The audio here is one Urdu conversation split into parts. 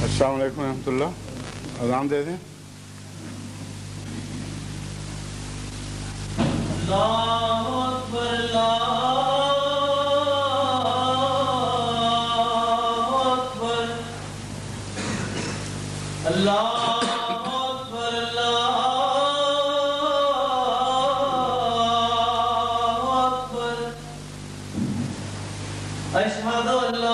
السلام علیکم ورحمۃ اللہ. اذان دے دیں. اللہ اکبر اللہ اکبر اللہ اکبر اللہ اکبر. اشہد ان لا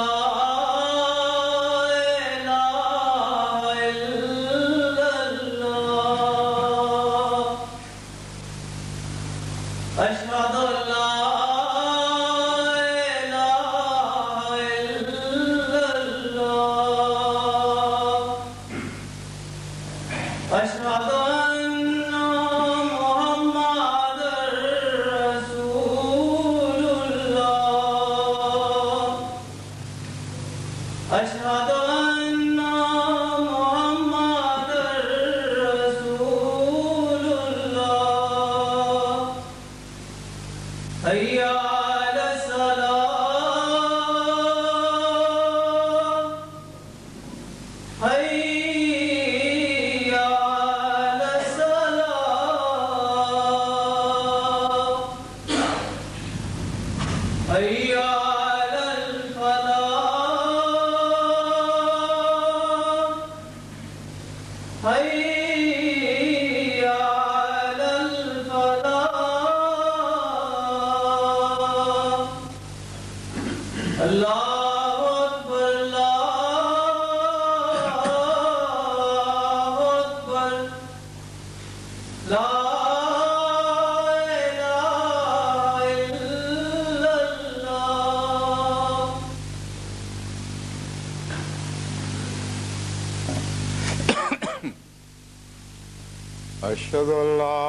أشهد أن لا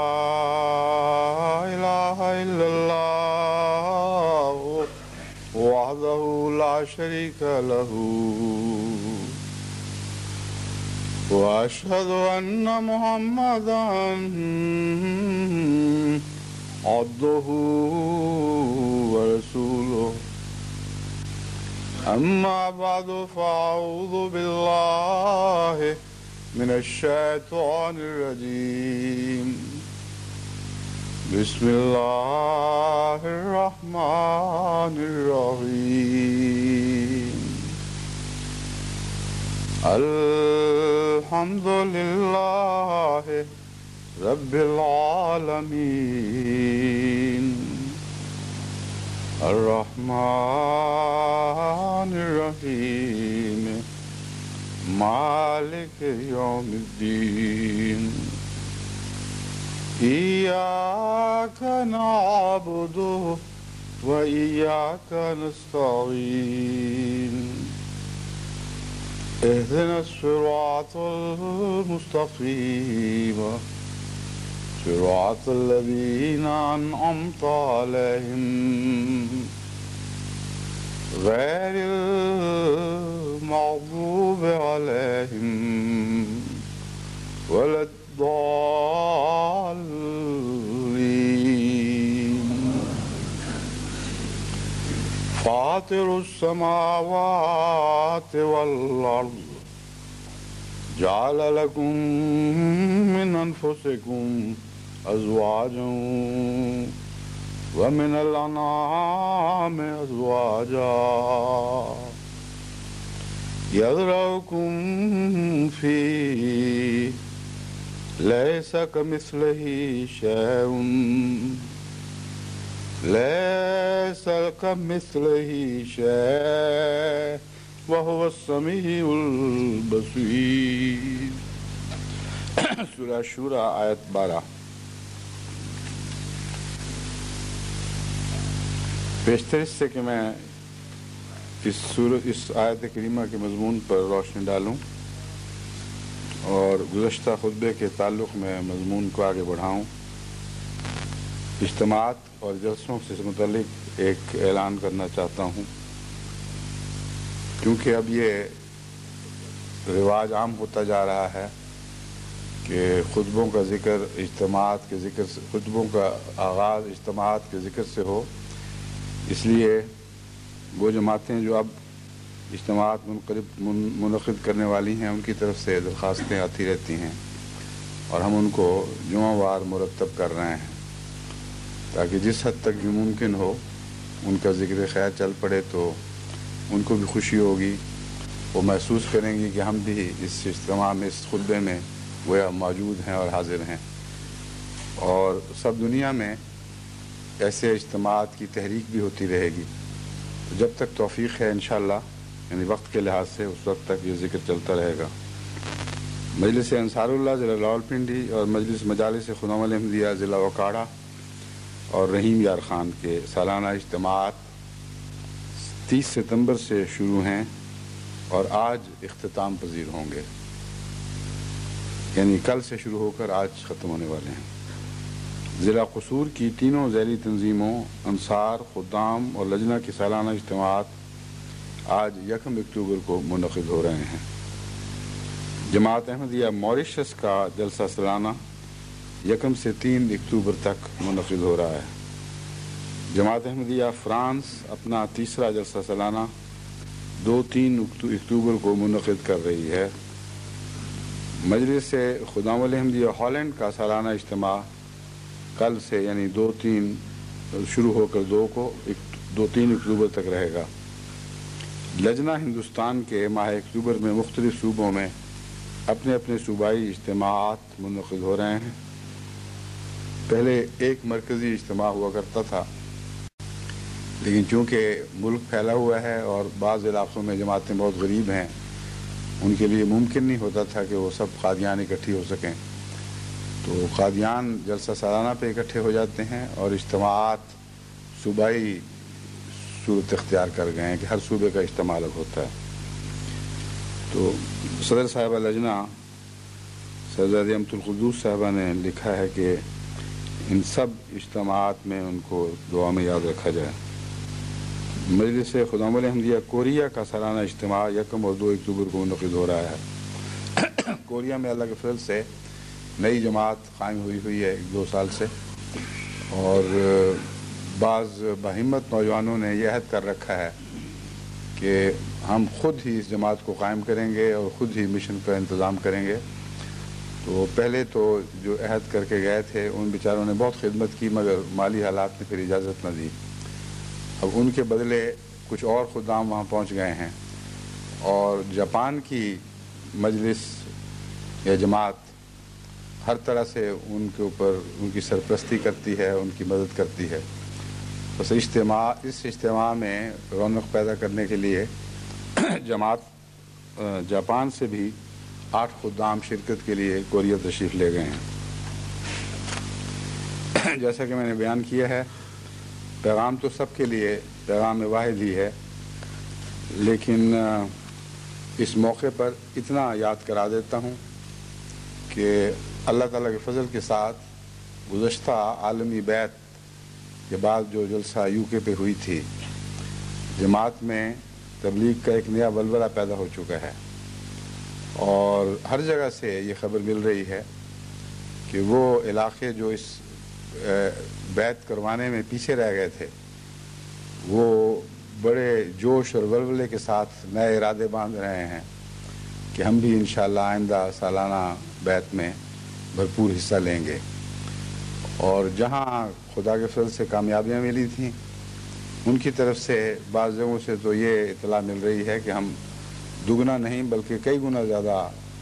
إله إلا الله وحده لا شريك له وأشهد أن محمدا عبده ورسوله. أما بعد فأعوذ بالله من الشيطان الرجيم. بسم الله الرحمن الرحيم. الحمد لله رب العالمين الرحمن الرحيم مالك يوم الدين. إياك نعبد وإياك نستعين. اهدنا الصراط المستقيم صراط الذين أنعمت عليهم غير المغضوب عليهم ولا الضالين. فاطر السماوات والأرض جعل لكم من أنفسكم أزواجا ومن الأنعام أزواجا يذرأكم فيه ليس كمثله شيء وهو السميع البصير. سورہ شورى آیت 12. بیشتر اس سے کہ میں اس آیت کریمہ کے مضمون پر روشنی ڈالوں اور گزشتہ خطبے کے تعلق میں مضمون کو آگے بڑھاؤں. اجتماعات اور جلسوں سے متعلق ایک اعلان کرنا چاہتا ہوں، کیونکہ اب یہ رواج عام ہوتا جا رہا ہے کہ خطبوں کا ذکر اجتماعات کے ذکر سے، خطبوں کا آغاز اجتماعات کے ذکر سے ہو. اس لیے وہ جماعتیں جو اب اجتماعات منعقد کرنے والی ہیں ان کی طرف سے درخواستیں آتی رہتی ہیں اور ہم ان کو جمعہ وار مرتب کر رہے ہیں تاکہ جس حد تک بھی ممکن ہو ان کا ذکر خیر چل پڑے تو ان کو بھی خوشی ہوگی، وہ محسوس کریں گی کہ ہم بھی اس اجتماع میں، اس خطبے میں وہ موجود ہیں اور حاضر ہیں۔ اور سب دنیا میں ایسے اجتماعات کی تحریک بھی ہوتی رہے گی، جب تک توفیق ہے انشاءاللہ، یعنی وقت کے لحاظ سے اس وقت تک یہ ذکر چلتا رہے گا۔ مجلس انصار اللہ ضلع راولپنڈی اور مجلس مجالس خدام الاحمدیہ ضلع اوکاڑہ اور رحیم یار خان کے سالانہ اجتماعات 30 ستمبر سے شروع ہیں اور آج اختتام پذیر ہوں گے، یعنی کل سے شروع ہو کر آج ختم ہونے والے ہیں۔ ضلع قصور کی تینوں ذیلی تنظیموں انصار، خدام اور لجنہ کی سالانہ اجتماعات آج 1 اکتوبر کو منعقد ہو رہے ہیں۔ جماعت احمدیہ موریشس کا جلسہ سالانہ 1 سے 3 اکتوبر تک منعقد ہو رہا ہے۔ جماعت احمدیہ فرانس اپنا تیسرا جلسہ سالانہ 2-3 اکتوبر کو منعقد کر رہی ہے۔ مجلس خدام الاحمدیہ ہالینڈ کا سالانہ اجتماع کل سے یعنی 2-3 شروع ہو کر 2-3 اکتوبر تک رہے گا۔ لجنہ ہندوستان کے ماہ اکتوبر میں مختلف صوبوں میں اپنے اپنے صوبائی اجتماعات منعقد ہو رہے ہیں۔ پہلے ایک مرکزی اجتماع ہوا کرتا تھا، لیکن چونکہ ملک پھیلا ہوا ہے اور بعض علاقوں میں جماعتیں بہت غریب ہیں، ان کے لیے ممکن نہیں ہوتا تھا کہ وہ سب قادیان اکٹھی ہو سکیں، تو قادیان جلسہ سالانہ پہ اکٹھے ہو جاتے ہیں اور اجتماعات صوبائی صورت اختیار کر گئے ہیں کہ ہر صوبے کا اجتماع الگ ہوتا ہے۔ تو صدر صاحبہ لجنہ صاحبزادی امت القدوس صاحبہ نے لکھا ہے کہ ان سب اجتماعات میں ان کو دعا میں یاد رکھا جائے۔ مجلس خدام الاحمدیہ کوریا کا سالانہ اجتماع 1 اور 2 اکتوبر کو منعقد ہو رہا ہے۔ کوریا میں اللہ کے فضل سے نئی جماعت قائم ہوئی ہے 1-2 سال سے، اور بعض بہمت نوجوانوں نے یہ عہد کر رکھا ہے کہ ہم خود ہی اس جماعت کو قائم کریں گے اور خود ہی مشن کا انتظام کریں گے۔ تو پہلے تو جو عہد کر کے گئے تھے ان بیچاروں نے بہت خدمت کی، مگر مالی حالات نے پھر اجازت نہ دی۔ اب ان کے بدلے کچھ اور خدام وہاں پہنچ گئے ہیں، اور جاپان کی مجلس یا جماعت ہر طرح سے ان کے اوپر ان کی سرپرستی کرتی ہے، ان کی مدد کرتی ہے۔ بس اس اجتماع میں رونق پیدا کرنے کے لیے جماعت جاپان سے بھی 8 خدام شرکت کے لیے کوریا تشریف لے گئے ہیں۔ جیسا کہ میں نے بیان کیا ہے، پیغام تو سب کے لیے پیغام واحد ہی ہے، لیکن اس موقع پر اتنا یاد کرا دیتا ہوں کہ اللہ تعالیٰ کے فضل کے ساتھ گزشتہ عالمی بیعت کے بعد جو جلسہ UK پہ ہوئی تھی، جماعت میں تبلیغ کا ایک نیا ولولہ پیدا ہو چکا ہے، اور ہر جگہ سے یہ خبر مل رہی ہے کہ وہ علاقے جو اس بیعت کروانے میں پیچھے رہ گئے تھے، وہ بڑے جوش اور ولولے کے ساتھ نئے ارادے باندھ رہے ہیں کہ ہم بھی انشاءاللہ آئندہ سالانہ بیعت میں بھرپور حصہ لیں گے۔ اور جہاں خدا کے فضل سے کامیابیاں ملی تھیں، ان کی طرف سے بعض جگہوں سے تو یہ اطلاع مل رہی ہے کہ ہم دگنا نہیں بلکہ کئی گنا زیادہ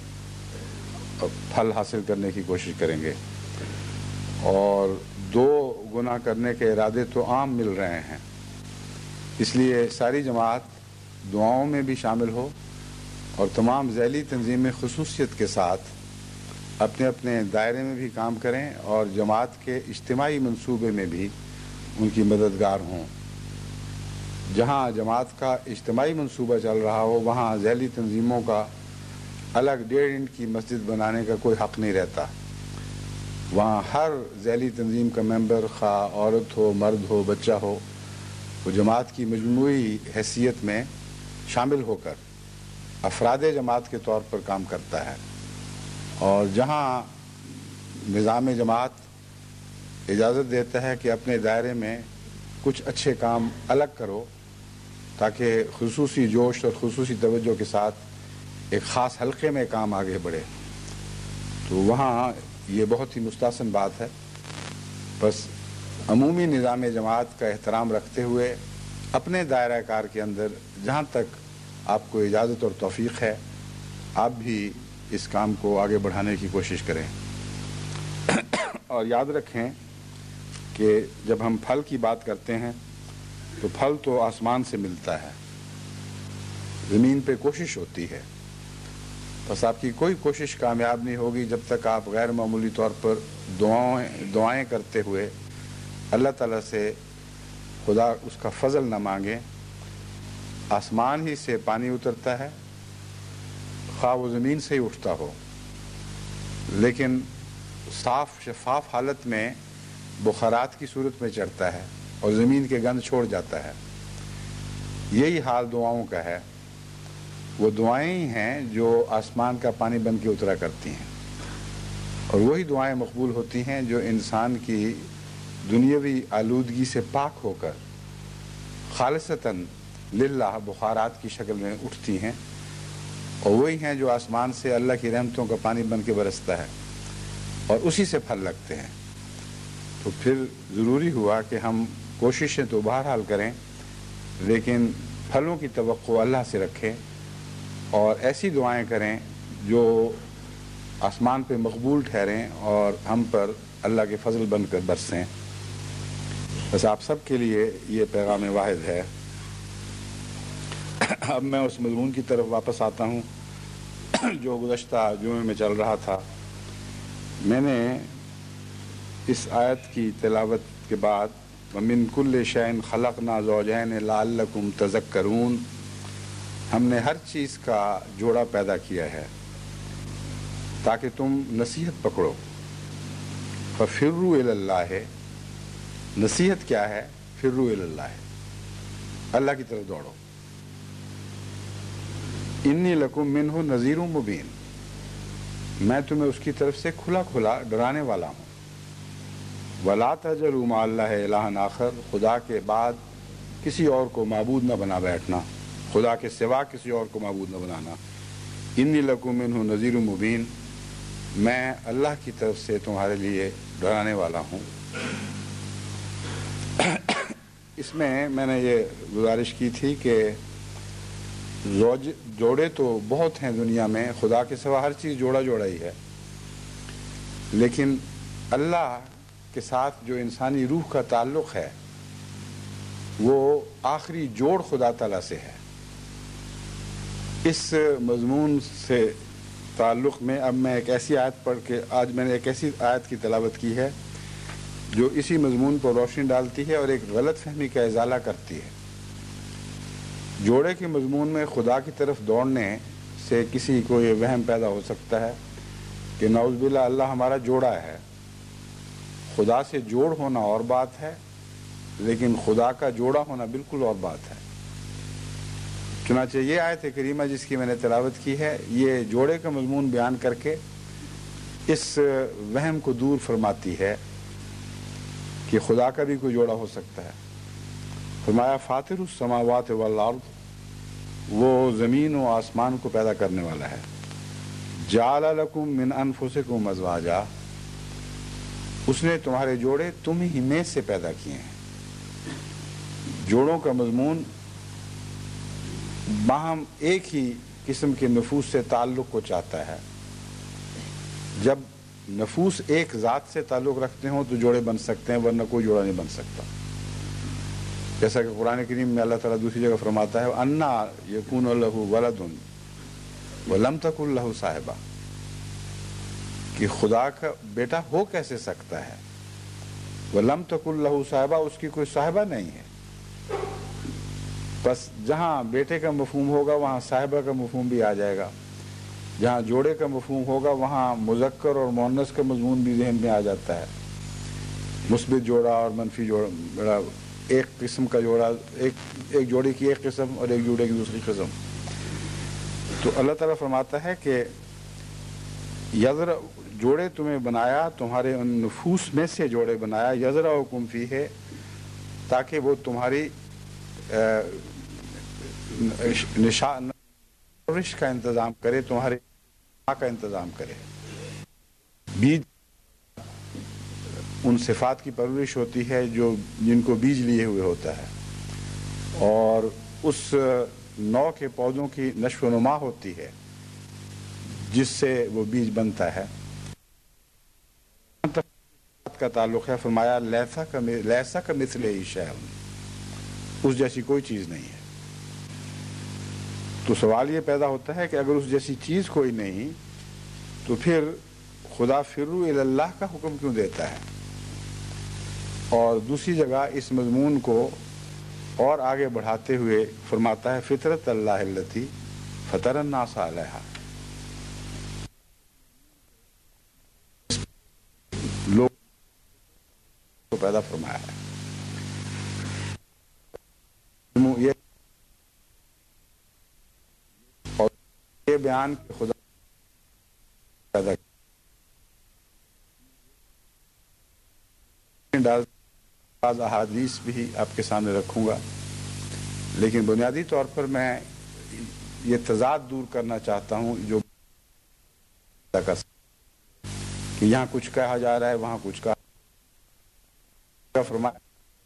پھل حاصل کرنے کی کوشش کریں گے، اور 2 گنا کرنے کے ارادے تو عام مل رہے ہیں۔ اس لیے ساری جماعت دعاؤں میں بھی شامل ہو، اور تمام ذیلی تنظیمیں خصوصیت کے ساتھ اپنے اپنے دائرے میں بھی کام کریں اور جماعت کے اجتماعی منصوبے میں بھی ان کی مددگار ہوں۔ جہاں جماعت کا اجتماعی منصوبہ چل رہا ہو، وہاں ذیلی تنظیموں کا الگ 1.5 انچ کی مسجد بنانے کا کوئی حق نہیں رہتا۔ وہاں ہر ذیلی تنظیم کا ممبر، خواہ عورت ہو، مرد ہو، بچہ ہو، وہ جماعت کی مجموعی حیثیت میں شامل ہو کر افراد جماعت کے طور پر کام کرتا ہے۔ اور جہاں نظام جماعت اجازت دیتا ہے کہ اپنے دائرے میں کچھ اچھے کام الگ کرو، تاکہ خصوصی جوش اور خصوصی توجہ کے ساتھ ایک خاص حلقے میں کام آگے بڑھے، تو وہاں یہ بہت ہی مستحسن بات ہے۔ بس عمومی نظام جماعت کا احترام رکھتے ہوئے اپنے دائرہ کار کے اندر جہاں تک آپ کو اجازت اور توفیق ہے، آپ بھی اس کام کو آگے بڑھانے کی کوشش کریں۔ اور یاد رکھیں کہ جب ہم پھل کی بات کرتے ہیں تو پھل تو آسمان سے ملتا ہے، زمین پہ کوشش ہوتی ہے، بس آپ کی کوئی کوشش کامیاب نہیں ہوگی جب تک آپ غیر معمولی طور پر دعائیں کرتے ہوئے اللہ تعالیٰ سے خدا اس کا فضل نہ مانگیں۔ آسمان ہی سے پانی اترتا ہے، خواہ وہ زمین سے ہی اٹھتا ہو، لیکن صاف شفاف حالت میں بخارات کی صورت میں چڑھتا ہے اور زمین کے گند چھوڑ جاتا ہے۔ یہی حال دعاؤں کا ہے، وہ دعائیں ہی ہیں جو آسمان کا پانی بن کے اترا کرتی ہیں، اور وہی دعائیں مقبول ہوتی ہیں جو انسان کی دنیاوی آلودگی سے پاک ہو کر خالصتاً للہ بخارات کی شکل میں اٹھتی ہیں، اور وہی ہیں جو آسمان سے اللہ کی رحمتوں کا پانی بن کے برستا ہے اور اسی سے پھل لگتے ہیں۔ تو پھر ضروری ہوا کہ ہم کوششیں تو بہرحال کریں، لیکن پھلوں کی توقع اللہ سے رکھیں اور ایسی دعائیں کریں جو آسمان پہ مقبول ٹھہریں اور ہم پر اللہ کے فضل بن کر برسیں۔ بس آپ سب کے لیے یہ پیغام واحد ہے۔ اب میں اس مضمون کی طرف واپس آتا ہوں جو گزشتہ جمعے میں چل رہا تھا۔ میں نے اس آیت کی تلاوت کے بعد وَمِن كُلِّ شَيْءٍ خَلَقْنَا زَوْجَيْنِ لَعَلَّكُمْ تَذَكَّرُونَ، ہم نے ہر چیز کا جوڑا پیدا کیا ہے تاکہ تم نصیحت پکڑو۔ فَفِرُّوا إِلَى اللَّهِ، نصیحت کیا ہے؟ فِرُّوا إِلَى اللَّهِ، اللہ کی طرف دوڑو۔ انی لکم منہ نذیر مبین، میں تمہیں اس کی طرف سے کھلا کھلا ڈرانے والا ہوں۔ ولا تجعلوا مع اللہ الہا آخر، خدا کے بعد کسی اور کو معبود نہ بنا بیٹھنا، خدا کے سوا کسی اور کو معبود نہ بنانا۔ انی لکم منہ نذیر مبین، میں اللہ کی طرف سے تمہارے لیے ڈرانے والا ہوں۔ اس میں نے یہ گزارش کی تھی کہ جوڑے تو بہت ہیں دنیا میں، خدا کے سوا ہر چیز جوڑا جوڑا ہی ہے، لیکن اللہ کے ساتھ جو انسانی روح کا تعلق ہے وہ آخری جوڑ خدا تعالیٰ سے ہے۔ اس مضمون سے تعلق میں اب میں ایک ایسی آیت پڑھ کے آج میں نے ایک ایسی آیت کی تلاوت کی ہے جو اسی مضمون پر روشنی ڈالتی ہے اور ایک غلط فہمی کا ازالہ کرتی ہے۔ جوڑے کے مضمون میں خدا کی طرف دوڑنے سے کسی کو یہ وہم پیدا ہو سکتا ہے کہ نعوذ باللہ اللہ ہمارا جوڑا ہے۔ خدا سے جوڑ ہونا اور بات ہے، لیکن خدا کا جوڑا ہونا بالکل اور بات ہے۔ چنانچہ یہ آیت کریمہ جس کی میں نے تلاوت کی ہے، یہ جوڑے کا مضمون بیان کر کے اس وہم کو دور فرماتی ہے کہ خدا کا بھی کوئی جوڑا ہو سکتا ہے۔ فرمایا فاطر السماوات والارض، وہ زمین و آسمان کو پیدا کرنے والا ہے۔ جعل لکم من انفسکم ازواجا، اس نے تمہارے جوڑے تم ہی میں سے پیدا کیے ہیں۔ جوڑوں کا مضمون باہم ایک ہی قسم کے نفوس سے تعلق کو چاہتا ہے۔ جب نفوس ایک ذات سے تعلق رکھتے ہوں تو جوڑے بن سکتے ہیں، ورنہ کوئی جوڑا نہیں بن سکتا۔ جیسا کہ قرآن کریم میں اللہ تعالیٰ دوسری جگہ فرماتا ہے انا یکون لہ ولد ولم تکن لہ صاحبہ، کہ خدا کا بیٹا ہو کیسے سکتا ہے، ولم تکن لہ صاحبہ، اس کی کوئی صاحبہ نہیں ہے۔ بس جہاں بیٹے کا مفہوم ہوگا وہاں صاحبہ کا مفہوم بھی آ جائے گا، جہاں جوڑے کا مفہوم ہوگا وہاں مذکر اور مؤنث کا مضمون بھی ذہن میں آ جاتا ہے۔ مثبت جوڑا اور منفی جوڑا، ایک قسم کا جوڑا، ایک جوڑے کی ایک قسم اور ایک جوڑے کی دوسری قسم۔ تو اللہ تعالیٰ فرماتا ہے کہ جوڑے تمہیں بنایا، تمہارے ان نفوس میں سے جوڑے بنایا، یزرعکم فیہ، تاکہ وہ تمہاری پرورش کا انتظام کرے، تمہارے کا انتظام کرے۔ بیج ان صفات کی پرورش ہوتی ہے جن کو بیج لیے ہوئے ہوتا ہے، اور اس نوع کے پودوں کی نشو و نما ہوتی ہے جس سے وہ بیج بنتا ہے۔ کا تعلق ہے، فرمایا لیسا کا مثلہ شیء، اس جیسی کوئی چیز نہیں ہے۔ تو سوال یہ پیدا ہوتا ہے کہ اگر اس جیسی چیز کوئی نہیں تو پھر خدا فرو الی اللہ کا حکم کیوں دیتا ہے؟ اور دوسری جگہ اس مضمون کو اور آگے بڑھاتے ہوئے فرماتا ہے فطرت اللہ التی فطر الناس علیہا، لوگ کو پیدا فرمایا ہے۔ اور یہ بیان کہ خدا پیدا بعض احادیث بھی آپ کے سامنے رکھوں گا، لیکن بنیادی طور پر میں یہ تضاد دور کرنا چاہتا ہوں جو کہ یہاں کچھ کہا جا رہا ہے، وہاں کچھ کہا فرمایا۔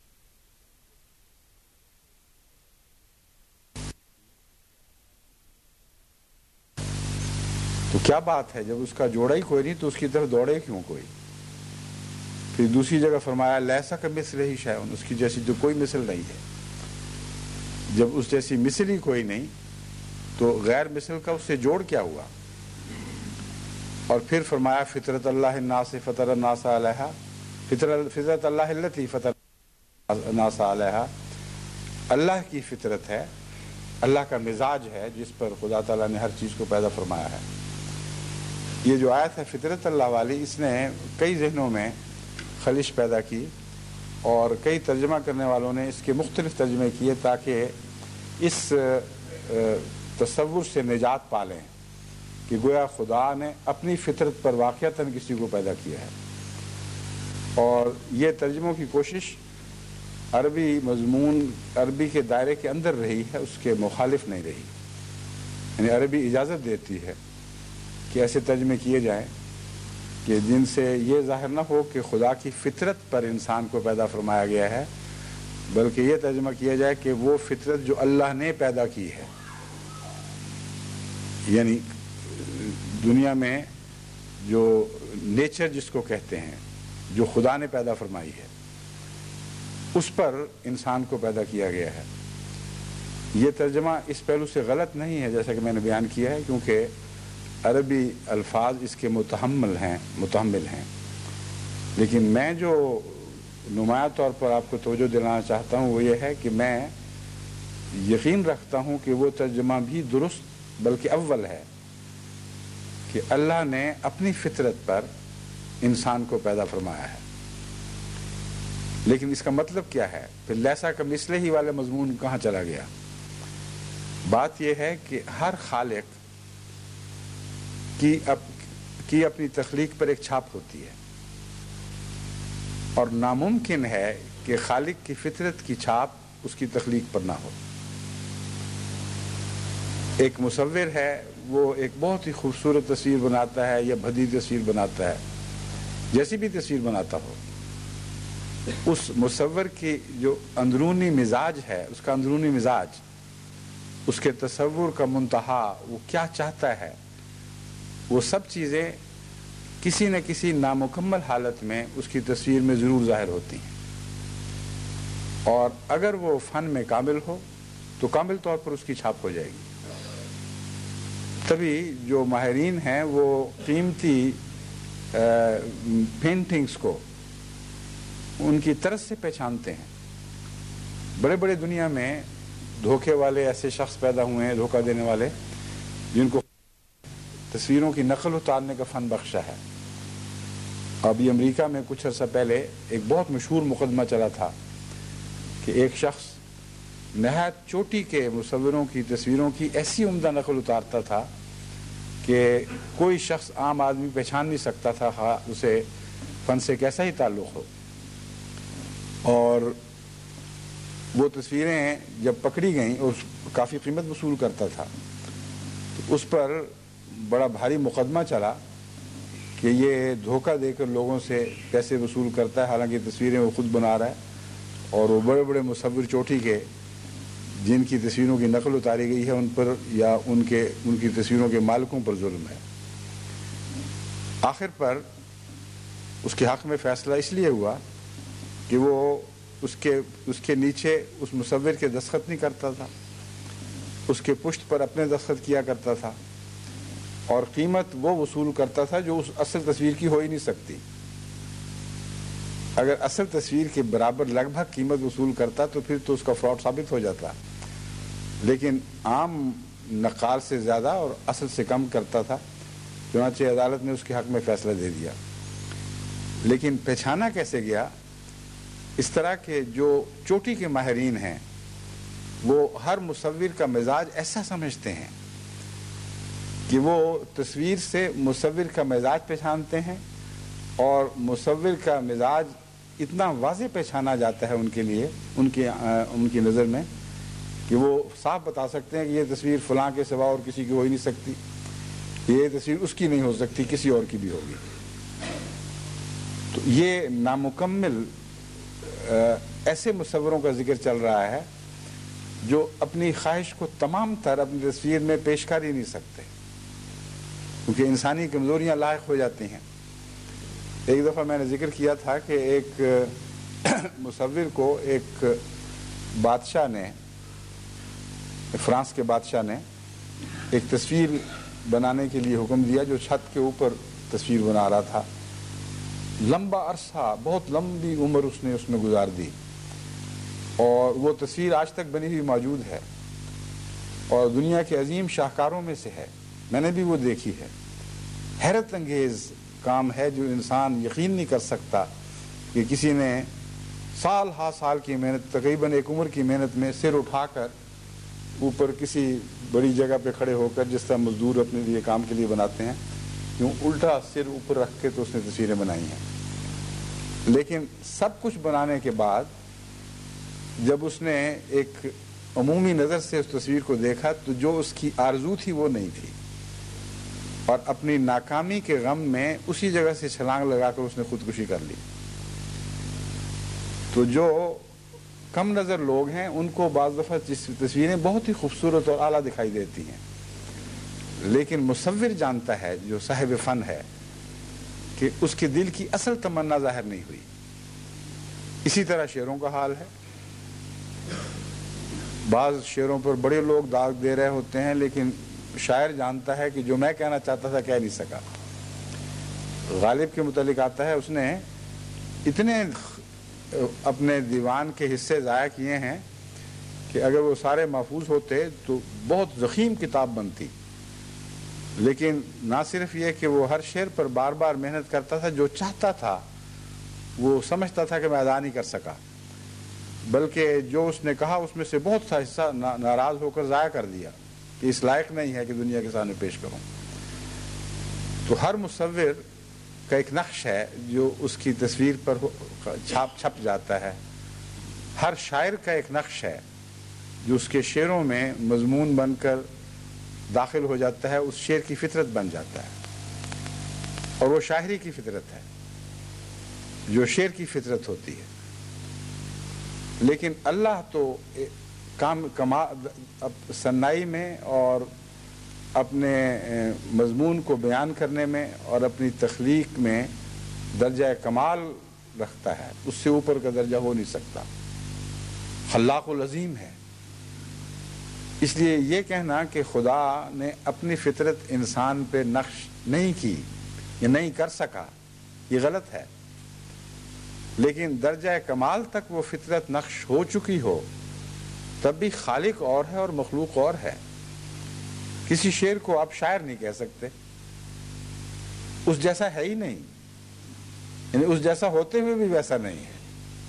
تو کیا بات ہے، جب اس کا جوڑا ہی کوئی نہیں تو اس کی طرف دوڑے کیوں کوئی؟ پھر دوسری جگہ فرمایا لیسا کمثلہ شیء، اس کی جیسی تو کوئی مثل نہیں ہے۔ جب اس جیسی مثل ہی کوئی نہیں تو غیر مثل کا اس سے جوڑ کیا ہوا؟ اور پھر فرمایا فطرت اللہ الناس فطر الناس علیہا، فطرت اللہ التی فطر الناس علیہا، اللہ کی فطرت ہے، اللہ کا مزاج ہے جس پر خدا تعالیٰ نے ہر چیز کو پیدا فرمایا ہے۔ یہ جو آیت ہے فطرت اللہ والی، اس نے کئی ذہنوں میں خلش پیدا کی، اور کئی ترجمہ کرنے والوں نے اس کے مختلف ترجمے کیے تاکہ اس تصور سے نجات پالیں کہ گویا خدا نے اپنی فطرت پر واقعتاً کسی کو پیدا کیا ہے۔ اور یہ ترجموں کی کوشش عربی مضمون، عربی کے دائرے کے اندر رہی ہے، اس کے مخالف نہیں رہی۔ یعنی عربی اجازت دیتی ہے کہ ایسے ترجمے کیے جائیں کہ جن سے یہ ظاہر نہ ہو کہ خدا کی فطرت پر انسان کو پیدا فرمایا گیا ہے، بلکہ یہ ترجمہ کیا جائے کہ وہ فطرت جو اللہ نے پیدا کی ہے۔ یعنی دنیا میں جو نیچر جس کو کہتے ہیں، جو خدا نے پیدا فرمائی ہے، اس پر انسان کو پیدا کیا گیا ہے۔ یہ ترجمہ اس پہلو سے غلط نہیں ہے جیسا کہ میں نے بیان کیا ہے، کیونکہ عربی الفاظ اس کے متحمل ہیں، لیکن میں جو نمایاں طور پر آپ کو توجہ دلانا چاہتا ہوں وہ یہ ہے کہ میں یقین رکھتا ہوں کہ وہ ترجمہ بھی درست بلکہ اول ہے کہ اللہ نے اپنی فطرت پر انسان کو پیدا فرمایا ہے۔ لیکن اس کا مطلب کیا ہے؟ پھر لیسا کا مثلہ ہی والے مضمون کہاں چلا گیا؟ بات یہ ہے کہ ہر خالق کی اپنی تخلیق پر ایک چھاپ ہوتی ہے، اور ناممکن ہے کہ خالق کی فطرت کی چھاپ اس کی تخلیق پر نہ ہو۔ ایک مصور ہے، وہ ایک بہت ہی خوبصورت تصویر بناتا ہے یا بھدی تصویر بناتا ہے، جیسی بھی تصویر بناتا ہو، اس مصور کی جو اندرونی مزاج ہے، اس کا اندرونی مزاج، اس کے تصور کا منتہا، وہ کیا چاہتا ہے، وہ سب چیزیں کسی نہ کسی نامکمل حالت میں اس کی تصویر میں ضرور ظاہر ہوتی ہیں، اور اگر وہ فن میں کامل ہو تو کامل طور پر اس کی چھاپ ہو جائے گی۔ تبھی جو ماہرین ہیں وہ قیمتی پینٹنگز کو ان کی طرز سے پہچانتے ہیں۔ بڑے بڑے دنیا میں دھوکے والے ایسے شخص پیدا ہوئے ہیں، دھوکہ دینے والے، جن کو تصویروں کی نقل اتارنے کا فن بخشا ہے۔ ابھی امریکہ میں کچھ عرصہ پہلے ایک بہت مشہور مقدمہ چلا تھا کہ ایک شخص نہایت چوٹی کے مصوروں کی تصویروں کی ایسی عمدہ نقل اتارتا تھا کہ کوئی شخص عام آدمی پہچان نہیں سکتا تھا اسے فن سے کیسا ہی تعلق ہو۔ اور وہ تصویریں جب پکڑی گئیں اور کافی قیمت وصول کرتا تھا تو اس پر بڑا بھاری مقدمہ چلا کہ یہ دھوکہ دے کر لوگوں سے پیسے وصول کرتا ہے، حالانکہ تصویریں وہ خود بنا رہا ہے اور وہ بڑے بڑے مصور چوٹی کے جن کی تصویروں کی نقل اتاری گئی ہے ان پر یا ان کی تصویروں کے مالکوں پر ظلم ہے۔ آخر پر اس کے حق میں فیصلہ اس لیے ہوا کہ وہ اس کے نیچے اس مصور کے دستخط نہیں کرتا تھا، اس کے پشت پر اپنے دستخط کیا کرتا تھا اور قیمت وہ وصول کرتا تھا جو اس اصل تصویر کی ہو ہی نہیں سکتی۔ اگر اصل تصویر کے برابر لگ بھگ قیمت وصول کرتا تو پھر تو اس کا فراڈ ثابت ہو جاتا، لیکن عام نقال سے زیادہ اور اصل سے کم کرتا تھا، چنانچہ عدالت نے اس کے حق میں فیصلہ دے دیا۔ لیکن پہچانا کیسے گیا؟ اس طرح کہ جو چوٹی کے ماہرین ہیں وہ ہر مصور کا مزاج ایسا سمجھتے ہیں کہ وہ تصویر سے مصور کا مزاج پہچانتے ہیں، اور مصور کا مزاج اتنا واضح پہچانا جاتا ہے ان کے لیے، ان کی نظر میں، کہ وہ صاف بتا سکتے ہیں کہ یہ تصویر فلاں کے سوا اور کسی کی ہو ہی نہیں سکتی، یہ تصویر اس کی نہیں ہو سکتی، کسی اور کی بھی ہوگی۔ تو یہ نامکمل ایسے مصوروں کا ذکر چل رہا ہے جو اپنی خواہش کو تمام تر اپنی تصویر میں پیش کر ہی نہیں سکتے، کیونکہ انسانی کمزوریاں لاحق ہو جاتی ہیں۔ ایک دفعہ میں نے ذکر کیا تھا کہ ایک مصور کو ایک بادشاہ نے، فرانس کے بادشاہ نے ایک تصویر بنانے کے لیے حکم دیا جو چھت کے اوپر تصویر بنا رہا تھا۔ لمبا عرصہ، بہت لمبی عمر اس نے گزار دی، اور وہ تصویر آج تک بنی ہوئی موجود ہے اور دنیا کے عظیم شاہکاروں میں سے ہے، میں نے بھی وہ دیکھی ہے۔ حیرت انگیز کام ہے جو انسان یقین نہیں کر سکتا کہ کسی نے سال ہا سال کی محنت، تقریباً ایک عمر کی محنت میں سر اٹھا کر اوپر کسی بڑی جگہ پہ کھڑے ہو کر، جس طرح مزدور اپنے لیے کام کے لیے بناتے ہیں، یوں الٹا سر اوپر رکھ کے تو اس نے تصویریں بنائی ہیں۔ لیکن سب کچھ بنانے کے بعد جب اس نے ایک عمومی نظر سے اس تصویر کو دیکھا تو جو اس کی آرزو تھی وہ نہیں تھی، اور اپنی ناکامی کے غم میں اسی جگہ سے چھلانگ لگا کر اس نے خودکشی کر لی۔ تو جو کم نظر لوگ ہیں ان کو بعض دفعہ تصویریں بہت ہی خوبصورت اور اعلیٰ دکھائی دیتی ہیں، لیکن مصور جانتا ہے جو صاحب فن ہے کہ اس کے دل کی اصل تمنا ظاہر نہیں ہوئی۔ اسی طرح شعروں کا حال ہے، بعض شعروں پر بڑے لوگ داغ دے رہے ہوتے ہیں لیکن شاعر جانتا ہے کہ جو میں کہنا چاہتا تھا کہہ نہیں سکا۔ غالب کے متعلق آتا ہے اس نے اتنے اپنے دیوان کے حصے ضائع کیے ہیں کہ اگر وہ سارے محفوظ ہوتے تو بہت ضخیم کتاب بنتی، لیکن نہ صرف یہ کہ وہ ہر شعر پر بار بار محنت کرتا تھا، جو چاہتا تھا وہ سمجھتا تھا کہ میں ادا نہیں کر سکا، بلکہ جو اس نے کہا اس میں سے بہت سا حصہ ناراض ہو کر ضائع کر دیا کہ اس لائق نہیں ہے کہ دنیا کے سامنے پیش کروں۔ تو ہر مصور کا ایک نقش ہے جو اس کی تصویر پر چھپ جاتا ہے، ہر شاعر کا ایک نقش ہے جو اس کے شعروں میں مضمون بن کر داخل ہو جاتا ہے، اس شعر کی فطرت بن جاتا ہے، اور وہ شاعری کی فطرت ہے جو شعر کی فطرت ہوتی ہے۔ لیکن اللہ تو صنائی میں اور اپنے مضمون کو بیان کرنے میں اور اپنی تخلیق میں درجہ کمال رکھتا ہے، اس سے اوپر کا درجہ ہو نہیں سکتا، خلاق العظیم ہے۔ اس لیے یہ کہنا کہ خدا نے اپنی فطرت انسان پہ نقش نہیں کی یا نہیں کر سکا، یہ غلط ہے، لیکن درجہ کمال تک وہ فطرت نقش ہو چکی ہو تب بھی خالق اور ہے اور مخلوق اور ہے۔ کسی شعر کو آپ شاعر نہیں کہہ سکتے، اس جیسا ہے ہی نہیں، یعنی اس جیسا ہوتے ہوئے بھی ویسا نہیں ہے،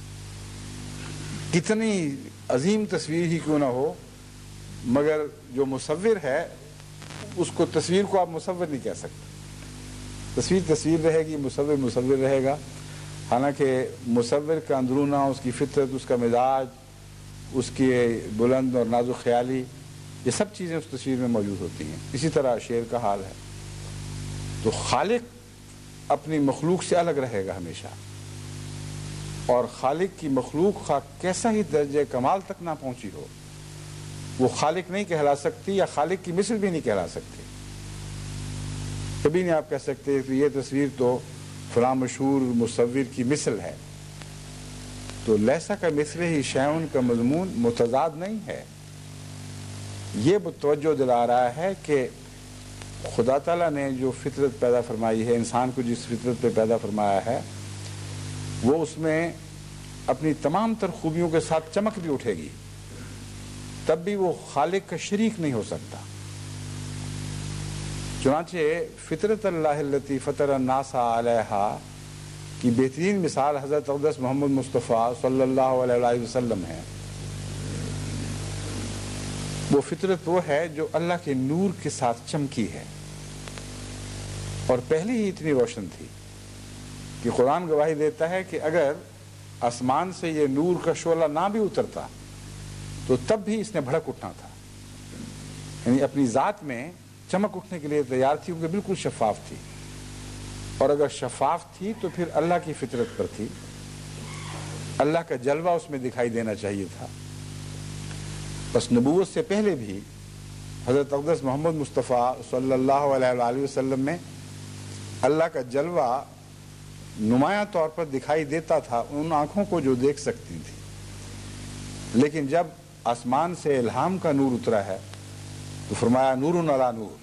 کتنی عظیم تصویر ہی کیوں نہ ہو، مگر جو مصور ہے اس کو تصویر کو آپ مصور نہیں کہہ سکتے۔ تصویر تصویر رہے گی، مصور مصور رہے گا، حالانکہ مصور کا اندرونہ، اس کی فطرت، اس کا مزاج اس کی بلند اور نازک خیالی، یہ سب چیزیں اس تصویر میں موجود ہوتی ہیں۔ اسی طرح شعر کا حال ہے۔ تو خالق اپنی مخلوق سے الگ رہے گا ہمیشہ، اور خالق کی مخلوق خواہ کیسا ہی درجہ کمال تک نہ پہنچی ہو، وہ خالق نہیں کہلا سکتی یا خالق کی مثل بھی نہیں کہلا سکتی۔ کبھی نہیں آپ کہہ سکتے کہ یہ تصویر تو فلاں مشہور مصور کی مثل ہے۔ تو لیسا کا مثل ہی شیون کا مضمون متضاد نہیں ہے، یہ توجہ دلا رہا ہے کہ خدا تعالیٰ نے جو فطرت پیدا فرمائی ہے، انسان کو جس فطرت پہ پیدا فرمایا ہے، وہ اس میں اپنی تمام تر خوبیوں کے ساتھ چمک بھی اٹھے گی، تب بھی وہ خالق کا شریک نہیں ہو سکتا۔ چنانچہ فطرت اللہ التی فطر الناس علیہا کی بہترین مثال حضرت اقدس محمد مصطفیٰ صلی اللہ علیہ وسلم ہے۔ وہ فطرت وہ ہے جو اللہ کے نور کے ساتھ چمکی ہے، اور پہلے ہی اتنی روشن تھی کہ قرآن گواہی دیتا ہے کہ اگر آسمان سے یہ نور کا شعلہ نہ بھی اترتا تو تب بھی اس نے بھڑک اٹھنا تھا، یعنی اپنی ذات میں چمک اٹھنے کے لیے تیار تھی، کیونکہ بالکل شفاف تھی، اور اگر شفاف تھی تو پھر اللہ کی فطرت پر تھی، اللہ کا جلوہ اس میں دکھائی دینا چاہیے تھا۔ بس نبوت سے پہلے بھی حضرت اقدس محمد مصطفیٰ صلی اللہ علیہ وآلہ وسلم میں اللہ کا جلوہ نمایاں طور پر دکھائی دیتا تھا ان آنکھوں کو جو دیکھ سکتی تھی، لیکن جب آسمان سے الہام کا نور اترا ہے تو فرمایا نور علی نور،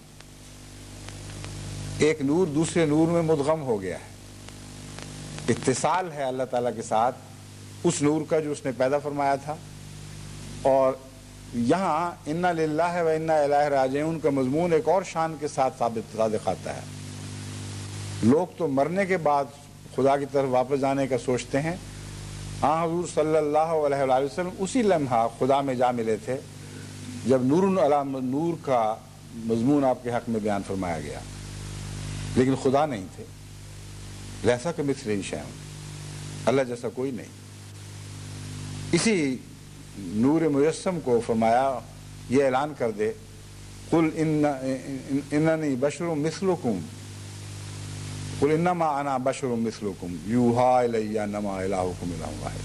ایک نور دوسرے نور میں مدغم ہو گیا ہے، اتصال ہے اللہ تعالیٰ کے ساتھ اس نور کا جو اس نے پیدا فرمایا تھا۔ اور یہاں انا للہ و انا الیہ راجعون کا مضمون ایک اور شان کے ساتھ صادق آتا ہے۔ لوگ تو مرنے کے بعد خدا کی طرف واپس جانے کا سوچتے ہیں، حضور صلی اللہ علیہ وآلہ وسلم اسی لمحہ خدا میں جا ملے تھے جب نور علی نور کا مضمون آپ کے حق میں بیان فرمایا گیا، لیکن خدا نہیں تھے۔ لیسا کمثلہ شیء، اللہ جیسا کوئی نہیں۔ اسی نور مجسم کو فرمایا یہ اعلان کر دے قل اننی بشر مثلکم قل انما انا بشر مثلکم یوحی الی انما الہکم الہ واحد۔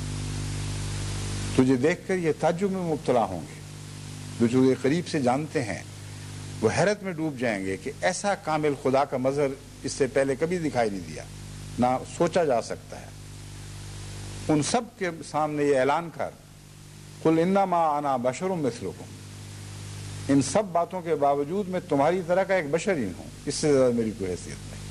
تجھے دیکھ کر یہ تعجب میں مبتلا ہوں گے، جو تجھے قریب سے جانتے ہیں وہ حیرت میں ڈوب جائیں گے کہ ایسا کامل خدا کا مظہر اس سے پہلے کبھی دکھائی نہیں دیا، نہ سوچا جا سکتا ہے۔ ان سب کے سامنے یہ اعلان کر قل انما انا بشر مثلکم، ان سب باتوں کے باوجود میں تمہاری طرح کا ایک بشر ہی ہوں، اس سے زیادہ میری کوئی حیثیت نہیں۔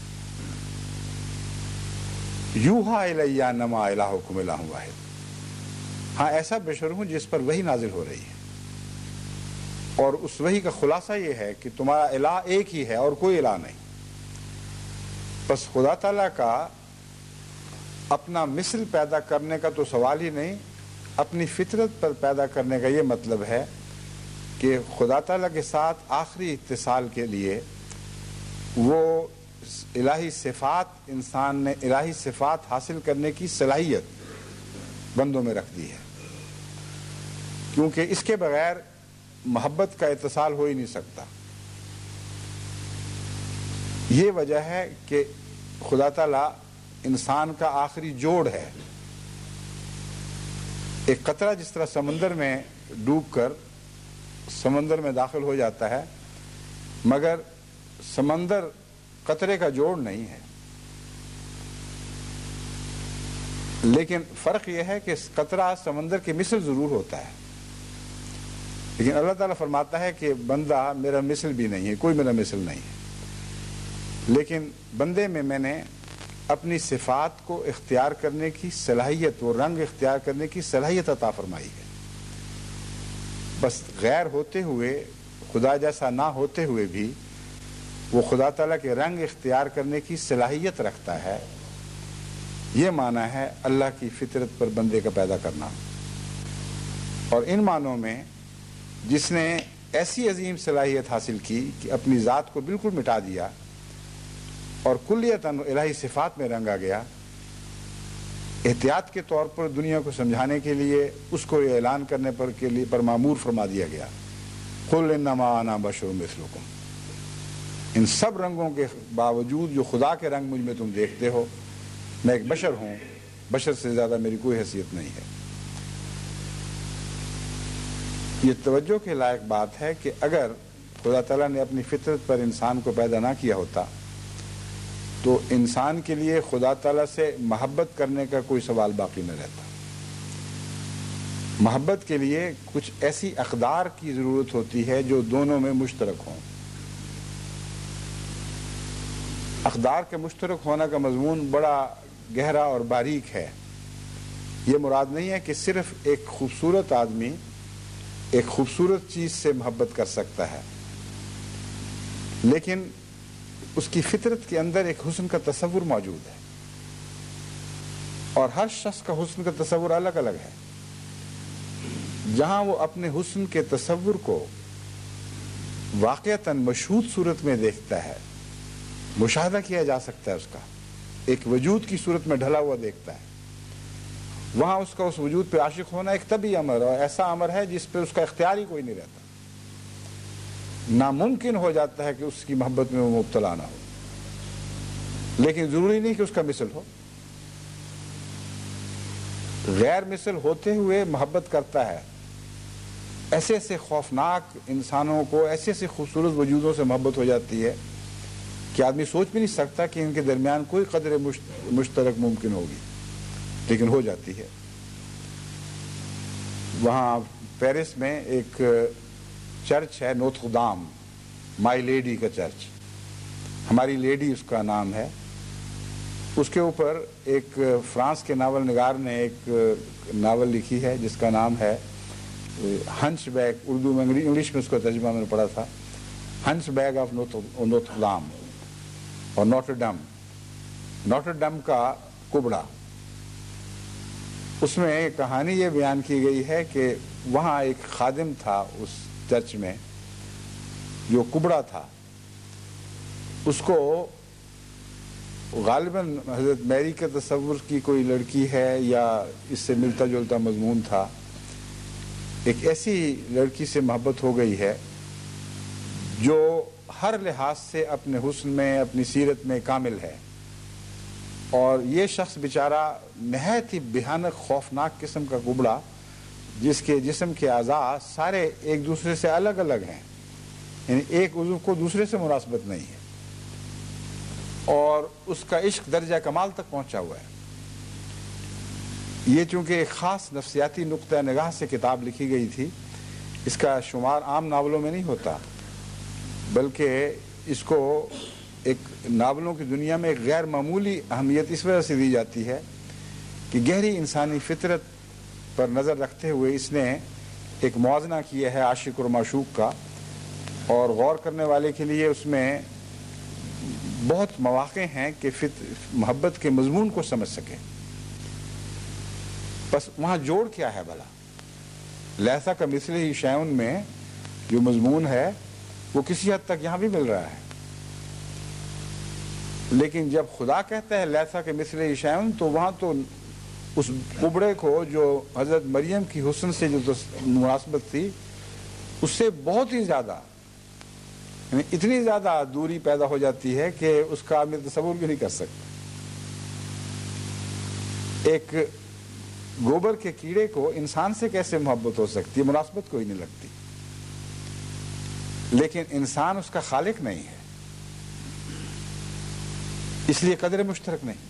یوحی الی انما الہکم الہ واحد، ہاں ایسا بشر ہوں جس پر وحی نازل ہو رہی ہے، اور اس وحی کا خلاصہ یہ ہے کہ تمہارا الہ ایک ہی ہے اور کوئی الہ نہیں۔ بس خدا تعالیٰ کا اپنا مثل پیدا کرنے کا تو سوال ہی نہیں، اپنی فطرت پر پیدا کرنے کا یہ مطلب ہے کہ خدا تعالیٰ کے ساتھ آخری اتصال کے لیے وہ الہی صفات، انسان نے الہی صفات حاصل کرنے کی صلاحیت بندوں میں رکھ دی ہے، کیونکہ اس کے بغیر محبت کا اتصال ہو ہی نہیں سکتا۔ یہ وجہ ہے کہ خدا تعالیٰ انسان کا آخری جوڑ ہے۔ ایک قطرہ جس طرح سمندر میں ڈوب کر سمندر میں داخل ہو جاتا ہے، مگر سمندر قطرے کا جوڑ نہیں ہے، لیکن فرق یہ ہے کہ قطرہ سمندر کی مثل ضرور ہوتا ہے، لیکن اللہ تعالیٰ فرماتا ہے کہ بندہ میرا مثل بھی نہیں ہے، کوئی میرا مثل نہیں ہے، لیکن بندے میں نے اپنی صفات کو اختیار کرنے کی صلاحیت، وہ رنگ اختیار کرنے کی صلاحیت عطا فرمائی ہے۔ بس غیر ہوتے ہوئے، خدا جیسا نہ ہوتے ہوئے بھی وہ خدا تعالیٰ کے رنگ اختیار کرنے کی صلاحیت رکھتا ہے۔ یہ معنی ہے اللہ کی فطرت پر بندے کا پیدا کرنا۔ اور ان معنوں میں جس نے ایسی عظیم صلاحیت حاصل کی کہ اپنی ذات کو بالکل مٹا دیا اور کلیتاً الہی صفات میں رنگا گیا، احتیاط کے طور پر دنیا کو سمجھانے کے لیے اس کو یہ اعلان کرنے پر معمور فرما دیا گیا، قل انما انا بشر مثلکم، ان سب رنگوں کے باوجود جو خدا کے رنگ مجھ میں تم دیکھتے ہو، میں ایک بشر ہوں، بشر سے زیادہ میری کوئی حیثیت نہیں ہے۔ یہ توجہ کے لائق بات ہے کہ اگر خدا تعالیٰ نے اپنی فطرت پر انسان کو پیدا نہ کیا ہوتا تو انسان کے لیے خدا تعالیٰ سے محبت کرنے کا کوئی سوال باقی نہ رہتا۔ محبت کے لیے کچھ ایسی اقدار کی ضرورت ہوتی ہے جو دونوں میں مشترک ہوں۔ اقدار کے مشترک ہونے کا مضمون بڑا گہرا اور باریک ہے۔ یہ مراد نہیں ہے کہ صرف ایک خوبصورت آدمی ایک خوبصورت چیز سے محبت کر سکتا ہے، لیکن اس کی فطرت کے اندر ایک حسن کا تصور موجود ہے، اور ہر شخص کا حسن کا تصور الگ الگ ہے۔ جہاں وہ اپنے حسن کے تصور کو واقعتاً مشہود صورت میں دیکھتا ہے، مشاہدہ کیا جا سکتا ہے، اس کا ایک وجود کی صورت میں ڈھلا ہوا دیکھتا ہے، وہاں اس کا اس وجود پہ عاشق ہونا ایک طبعی امر، اور ایسا امر ہے جس پہ اس کا اختیار ہی کوئی نہیں رہتا۔ ناممکن ہو جاتا ہے کہ اس کی محبت میں وہ مبتلا نہ ہو، لیکن ضروری نہیں کہ اس کا مثل ہو۔ غیر مثل ہوتے ہوئے محبت کرتا ہے۔ ایسے ایسے خوفناک انسانوں کو ایسے ایسے خوبصورت وجودوں سے محبت ہو جاتی ہے کہ آدمی سوچ بھی نہیں سکتا کہ ان کے درمیان کوئی قدر مشترک ممکن ہوگی، لیکن ہو جاتی ہے۔ وہاں پیرس میں ایک چرچ ہے، نوتر دام، مائی لیڈی کا چرچ، ہماری لیڈی اس کا نام ہے۔ اس کے اوپر ایک فرانس کے ناول نگار نے ایک ناول لکھی ہے جس کا نام ہے ہنچ بیگ، اردو میں انگلش میں اس کا ترجمہ میں نے پڑھا تھا، ہنچ بیگ آف نوتر دام اور نوٹر ڈم کا کبڑا۔ اس میں ایک کہانی یہ بیان کی گئی ہے کہ وہاں ایک خادم تھا اس چرچ میں جو کبڑا تھا، اس کو غالباً حضرت میری کے تصور کی کوئی لڑکی ہے یا اس سے ملتا جلتا مضمون تھا، ایک ایسی لڑکی سے محبت ہو گئی ہے جو ہر لحاظ سے اپنے حسن میں، اپنی سیرت میں کامل ہے، اور یہ شخص بیچارہ نہایت ہی بھیانک خوفناک قسم کا کبڑا جس کے جسم کے اعضاء سارے ایک دوسرے سے الگ الگ ہیں، یعنی ایک عضو کو دوسرے سے مناسبت نہیں ہے، اور اس کا عشق درجہ کمال تک پہنچا ہوا ہے۔ یہ چونکہ ایک خاص نفسیاتی نقطہ نگاہ سے کتاب لکھی گئی تھی، اس کا شمار عام ناولوں میں نہیں ہوتا، بلکہ اس کو ایک ناولوں کی دنیا میں ایک غیر معمولی اہمیت اس وجہ سے دی جاتی ہے کہ گہری انسانی فطرت پر نظر رکھتے ہوئے اس نے ایک موازنہ کیا ہے عاشق اور معشوق کا، اور غور کرنے والے کے لیے اس میں بہت مواقع ہیں کہ محبت کے مضمون کو سمجھ سکے۔ بس وہاں جوڑ کیا ہے بھلا؟ لیسا کا مثلہ شیء میں جو مضمون ہے وہ کسی حد تک یہاں بھی مل رہا ہے، لیکن جب خدا کہتا ہے لیسا کے مثلہ شیء تو وہاں تو اس کبڑے کو جو حضرت مریم کی حسن سے جو مناسبت تھی اس سے بہت ہی زیادہ، یعنی اتنی زیادہ دوری پیدا ہو جاتی ہے کہ اس کا آدمی تصور بھی نہیں کر سکتا۔ ایک گوبر کے کیڑے کو انسان سے کیسے محبت ہو سکتی ہے؟ مناسبت کوئی نہیں لگتی، لیکن انسان اس کا خالق نہیں ہے، اس لیے قدر مشترک نہیں۔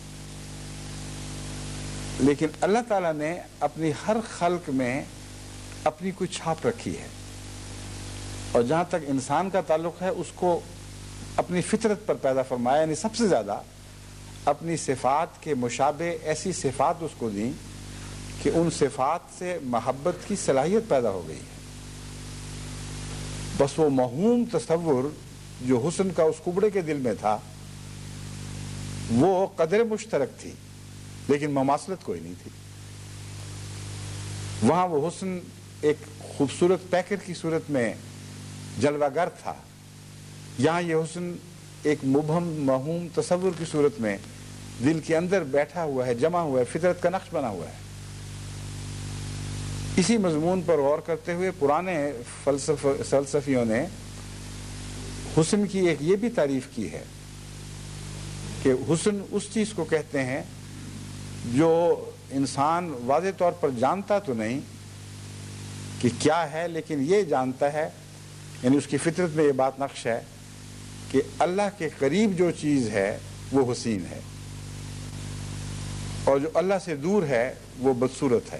لیکن اللہ تعالیٰ نے اپنی ہر خلق میں اپنی کوئی چھاپ رکھی ہے، اور جہاں تک انسان کا تعلق ہے اس کو اپنی فطرت پر پیدا فرمایا، یعنی سب سے زیادہ اپنی صفات کے مشابہ ایسی صفات اس کو دیں کہ ان صفات سے محبت کی صلاحیت پیدا ہو گئی ہے۔ بس وہ موہوم تصور جو حسن کا اس کبڑے کے دل میں تھا وہ قدر مشترک تھی، لیکن مماثلت کوئی نہیں تھی۔ وہاں وہ حسن ایک خوبصورت پیکر کی صورت میں جلوہ گر تھا، یہاں یہ حسن ایک مبہم موہوم تصور کی صورت میں دل کے اندر بیٹھا ہوا ہے، جمع ہوا ہے، فطرت کا نقش بنا ہوا ہے۔ اسی مضمون پر غور کرتے ہوئے پرانے فلسفیوں نے حسن کی ایک یہ بھی تعریف کی ہے کہ حسن اس چیز کو کہتے ہیں جو انسان واضح طور پر جانتا تو نہیں کہ کیا ہے، لیکن یہ جانتا ہے، یعنی اس کی فطرت میں یہ بات نقش ہے کہ اللہ کے قریب جو چیز ہے وہ حسین ہے، اور جو اللہ سے دور ہے وہ بدصورت ہے۔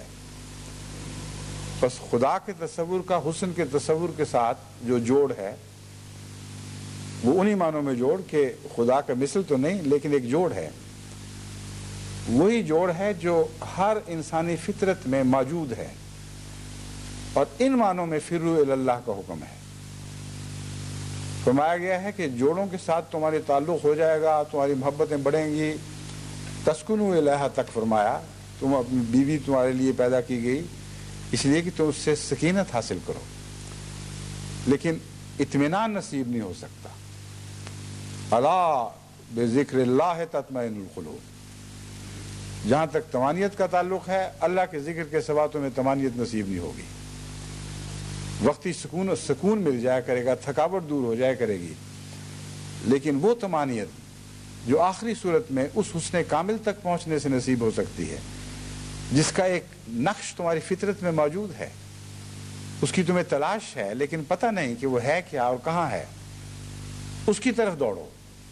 بس خدا کے تصور کا حسن کے تصور کے ساتھ جو جوڑ ہے وہ انہی معنوں میں جوڑ کہ خدا کا مثل تو نہیں لیکن ایک جوڑ ہے، وہی جوڑ ہے جو ہر انسانی فطرت میں موجود ہے، اور ان معنوں میں فروا الی اللہ کا حکم ہے۔ فرمایا گیا ہے کہ جوڑوں کے ساتھ تمہارے تعلق ہو جائے گا، تمہاری محبتیں بڑھیں گی، تسکنوا الیہا تک فرمایا، تم اپنی بیوی تمہارے لیے پیدا کی گئی اس لیے کہ تم اس سے سکینت حاصل کرو، لیکن اطمینان نصیب نہیں ہو سکتا۔ الا بذکر اللہ تطمئن القلوب، جہاں تک طمانینت کا تعلق ہے اللہ کے ذکر کے سوا تمہیں طمانینت نصیب نہیں ہوگی۔ وقتی سکون مل جایا کرے گا، تھکاوٹ دور ہو جایا کرے گی، لیکن وہ طمانینت جو آخری صورت میں اس حسن کامل تک پہنچنے سے نصیب ہو سکتی ہے، جس کا ایک نقش تمہاری فطرت میں موجود ہے، اس کی تمہیں تلاش ہے لیکن پتہ نہیں کہ وہ ہے کیا اور کہاں ہے، اس کی طرف دوڑو۔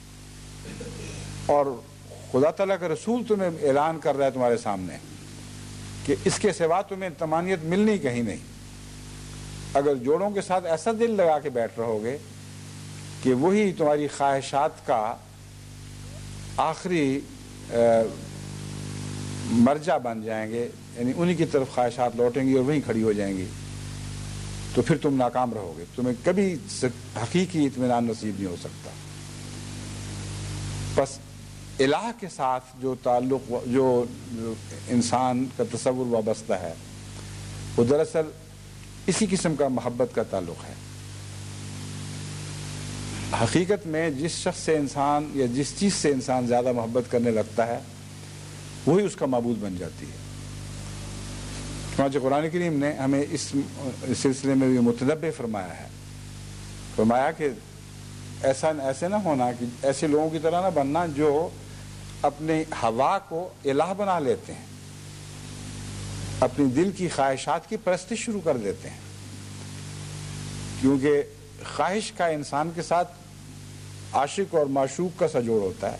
اور خدا تعالیٰ کا رسول تمہیں اعلان کر رہا ہے تمہارے سامنے کہ اس کے سوا تمہیں طمانینت ملنی کہیں نہیں۔ اگر جوڑوں کے ساتھ ایسا دل لگا کے بیٹھ رہو گے کہ وہی تمہاری خواہشات کا آخری مرجع بن جائیں گے، یعنی انہی کی طرف خواہشات لوٹیں گی اور وہیں کھڑی ہو جائیں گی، تو پھر تم ناکام رہو گے، تمہیں کبھی حقیقی اطمینان نصیب نہیں ہو سکتا۔ بس الہ کے ساتھ جو تعلق، جو انسان کا تصور وابستہ ہے، وہ دراصل اسی قسم کا محبت کا تعلق ہے۔ حقیقت میں جس شخص سے انسان یا جس چیز سے انسان زیادہ محبت کرنے لگتا ہے وہی اس کا معبود بن جاتی ہے۔ چنانچہ قرآن کریم نے ہمیں اس سلسلے میں بھی متنبہ فرمایا ہے، فرمایا کہ ایسے نہ ہونا کہ ایسے لوگوں کی طرح نہ بننا جو اپنے ہوا کو الہ بنا لیتے ہیں، اپنی دل کی خواہشات کی پرستش شروع کر دیتے ہیں، کیونکہ خواہش کا انسان کے ساتھ عاشق اور معشوق کا سجوڑ ہوتا ہے،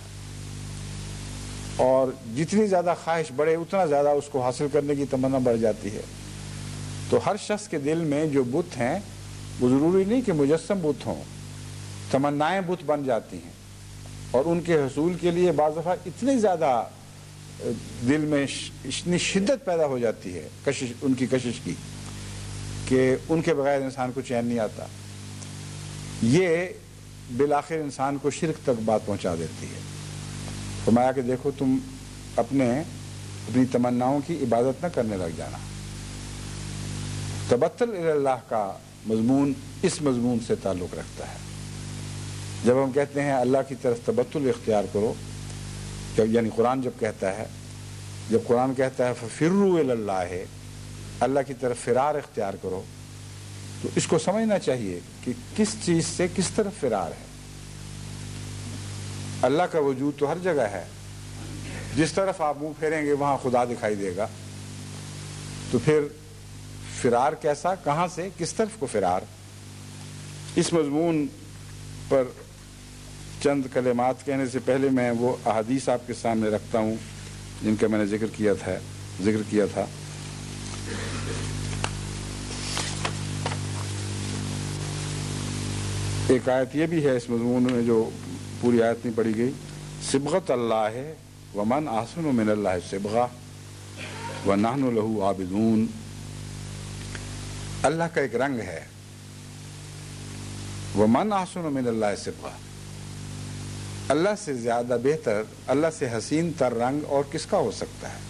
اور جتنی زیادہ خواہش بڑھے اتنا زیادہ اس کو حاصل کرنے کی تمنا بڑھ جاتی ہے۔ تو ہر شخص کے دل میں جو بت ہیں وہ ضروری نہیں کہ مجسم بت ہوں، تمنائیں بت بن جاتی ہیں، اور ان کے حصول کے لیے بعض دفعہ اتنی زیادہ دل میں اتنی شدت پیدا ہو جاتی ہے کشش، ان کی کشش کی، کہ ان کے بغیر انسان کو چین نہیں آتا۔ یہ بالآخر انسان کو شرک تک بات پہنچا دیتی ہے۔ فرمایا کہ دیکھو تم اپنی تمناؤں کی عبادت نہ کرنے لگ جانا۔ تبتل الی اللہ کا مضمون اس مضمون سے تعلق رکھتا ہے۔ جب ہم کہتے ہیں اللہ کی طرف تبتل اختیار کرو، یعنی قرآن جب کہتا ہے، جب قرآن کہتا ہے ففروا الی اللہ، اللہ کی طرف فرار اختیار کرو، تو اس کو سمجھنا چاہیے کہ کس چیز سے کس طرف فرار ہے۔ اللہ کا وجود تو ہر جگہ ہے، جس طرف آپ منہ پھیریں گے وہاں خدا دکھائی دے گا، تو پھر فرار کیسا، کہاں سے، کس طرف کو فرار؟ اس مضمون پر چند کلمات کہنے سے پہلے میں وہ احادیث آپ کے سامنے رکھتا ہوں جن کا میں نے ذکر کیا تھا۔ ایک آیت یہ بھی ہے اس مضمون میں جو پوری آیت نہیں پڑھی گئی، صبغۃ اللہ ومن احسن من اللہ صبغہ ونحن لہ عابدون۔ اللہ کا ایک رنگ ہے، ومن احسن من اللہ صبغہ، اللہ سے زیادہ بہتر، اللہ سے حسین تر رنگ اور کس کا ہو سکتا ہے؟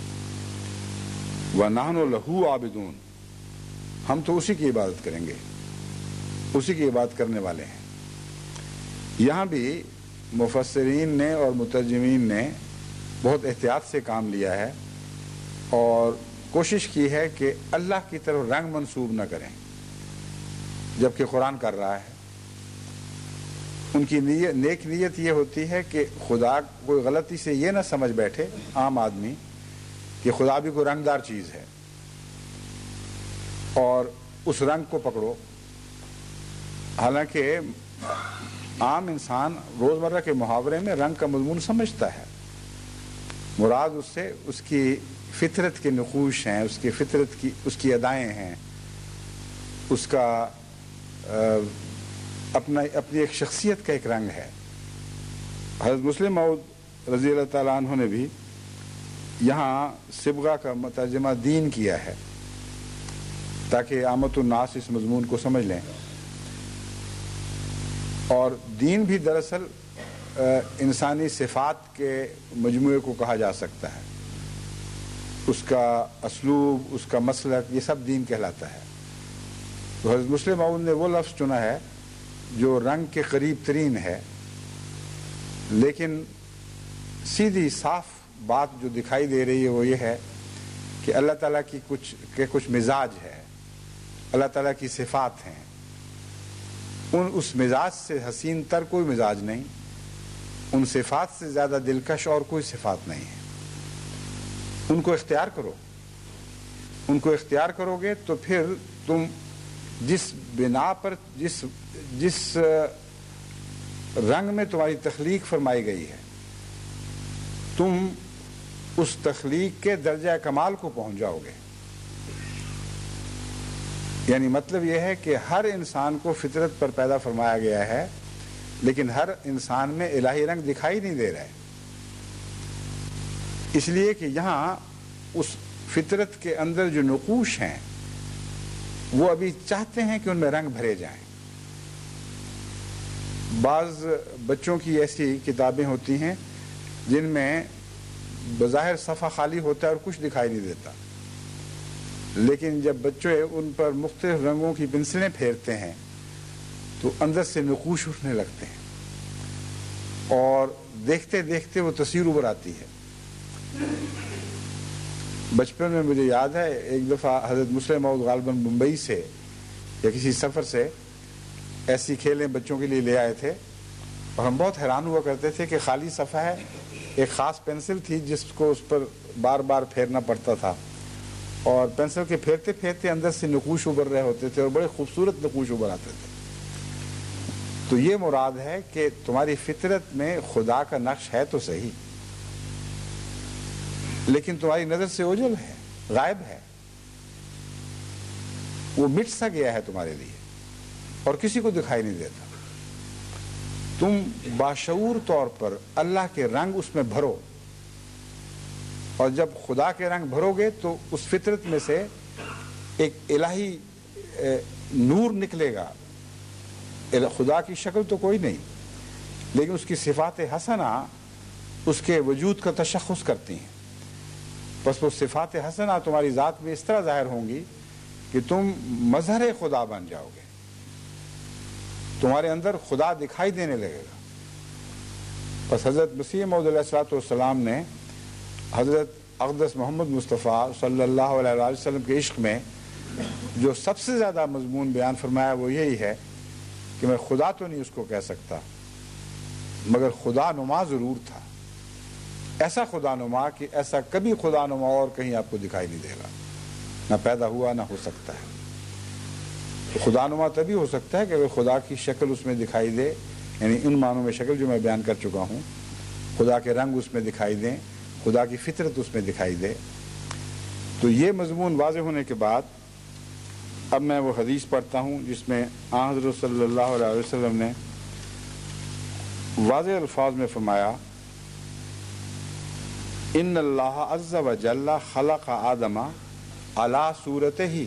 وَنَحْنُ لَهُ عَابِدُونَ، ہم تو اسی کی عبادت کریں گے، اسی کی عبادت کرنے والے ہیں۔ یہاں بھی مفسرین نے اور مترجمین نے بہت احتیاط سے کام لیا ہے اور کوشش کی ہے کہ اللہ کی طرف رنگ منسوب نہ کریں جبکہ قرآن کر رہا ہے۔ ان کی نیک نیت یہ ہوتی ہے کہ خدا کوئی غلطی سے یہ نہ سمجھ بیٹھے عام آدمی کہ خدا بھی کوئی رنگدار چیز ہے اور اس رنگ کو پکڑو، حالانکہ عام انسان روزمرہ کے محاورے میں رنگ کا مضمون سمجھتا ہے، مراد اس سے اس کی فطرت کے نقوش ہیں، اس کی فطرت کی اس کی ادائیں ہیں، اس کا اپنی ایک شخصیت کا ایک رنگ ہے۔ حضرت مسلم موعود رضی اللہ تعالیٰ عنہ نے بھی یہاں صبغہ کا ترجمہ دین کیا ہے تاکہ عامت الناس اس مضمون کو سمجھ لیں، اور دین بھی دراصل انسانی صفات کے مجموعے کو کہا جا سکتا ہے، اس کا اسلوب، اس کا مسلک، یہ سب دین کہلاتا ہے۔ تو حضرت مسلم موعود نے وہ لفظ چنا ہے جو رنگ کے قریب ترین ہے، لیکن سیدھی صاف بات جو دکھائی دے رہی ہے وہ یہ ہے کہ اللہ تعالیٰ کی کچھ مزاج ہے، اللہ تعالیٰ کی صفات ہیں، اس مزاج سے حسین تر کوئی مزاج نہیں، ان صفات سے زیادہ دلکش اور کوئی صفات نہیں ہے۔ ان کو اختیار کرو، ان کو اختیار کرو گے تو پھر تم جس بنا پر جس رنگ میں تمہاری تخلیق فرمائی گئی ہے تم اس تخلیق کے درجہ کمال کو پہنچ جاؤ گے۔ یعنی مطلب یہ ہے کہ ہر انسان کو فطرت پر پیدا فرمایا گیا ہے، لیکن ہر انسان میں الہی رنگ دکھائی نہیں دے رہا ہے، اس لیے کہ یہاں اس فطرت کے اندر جو نقوش ہیں وہ ابھی چاہتے ہیں کہ ان میں رنگ بھرے جائیں۔ بعض بچوں کی ایسی کتابیں ہوتی ہیں جن میں بظاہر صفحہ خالی ہوتا ہے اور کچھ دکھائی نہیں دیتا، لیکن جب بچے ان پر مختلف رنگوں کی پنسلیں پھیرتے ہیں تو اندر سے نقوش اٹھنے لگتے ہیں اور دیکھتے دیکھتے وہ تصویر ابھر آتی ہے۔ بچپن میں مجھے یاد ہے ایک دفعہ حضرت مسلم موعود غالباً ممبئی سے یا کسی سفر سے ایسی کھیلیں بچوں کے لیے لے آئے تھے، اور ہم بہت حیران ہوا کرتے تھے کہ خالی صفحہ ہے، ایک خاص پینسل تھی جس کو اس پر بار بار پھیرنا پڑتا تھا، اور پینسل کے پھیرتے پھیرتے اندر سے نقوش ابھر رہے ہوتے تھے اور بڑے خوبصورت نقوش ابھر آتے تھے۔ تو یہ مراد ہے کہ تمہاری فطرت میں خدا کا نقش ہے تو صحیح، لیکن تمہاری نظر سے اوجھل ہے، غائب ہے، وہ مٹ سا گیا ہے تمہارے لیے اور کسی کو دکھائی نہیں دیتا۔ تم باشعور طور پر اللہ کے رنگ اس میں بھرو، اور جب خدا کے رنگ بھرو گے تو اس فطرت میں سے ایک الہی نور نکلے گا۔ خدا کی شکل تو کوئی نہیں، لیکن اس کی صفات حسنہ اس کے وجود کا تشخص کرتی ہیں، بس وہ صفات حسنہ تمہاری ذات میں اس طرح ظاہر ہوں گی کہ تم مظہر خدا بن جاؤ گے، تمہارے اندر خدا دکھائی دینے لگے گا۔ بس حضرت مسیح موعود علیہ الصلوۃ والسلام نے حضرت اقدس محمد مصطفیٰ صلی اللہ علیہ وسلم کے عشق میں جو سب سے زیادہ مضمون بیان فرمایا وہ یہی ہے کہ میں خدا تو نہیں اس کو کہہ سکتا، مگر خدا نما ضرور تھا، ایسا خدا نما کہ ایسا کبھی خدا نما اور کہیں آپ کو دکھائی نہیں دے گا، نہ پیدا ہوا نہ ہو سکتا ہے۔ تو خدا نما تبھی ہو سکتا ہے کہ اگر خدا کی شکل اس میں دکھائی دے، یعنی ان معنوں میں شکل جو میں بیان کر چکا ہوں، خدا کے رنگ اس میں دکھائی دیں، خدا کی فطرت اس میں دکھائی دے۔ تو یہ مضمون واضح ہونے کے بعد اب میں وہ حدیث پڑھتا ہوں جس میں آن حضرت صلی اللہ علیہ وسلم نے واضح الفاظ میں فرمایا، ان اللہ عز و جل خلق آدم علی صورتہ،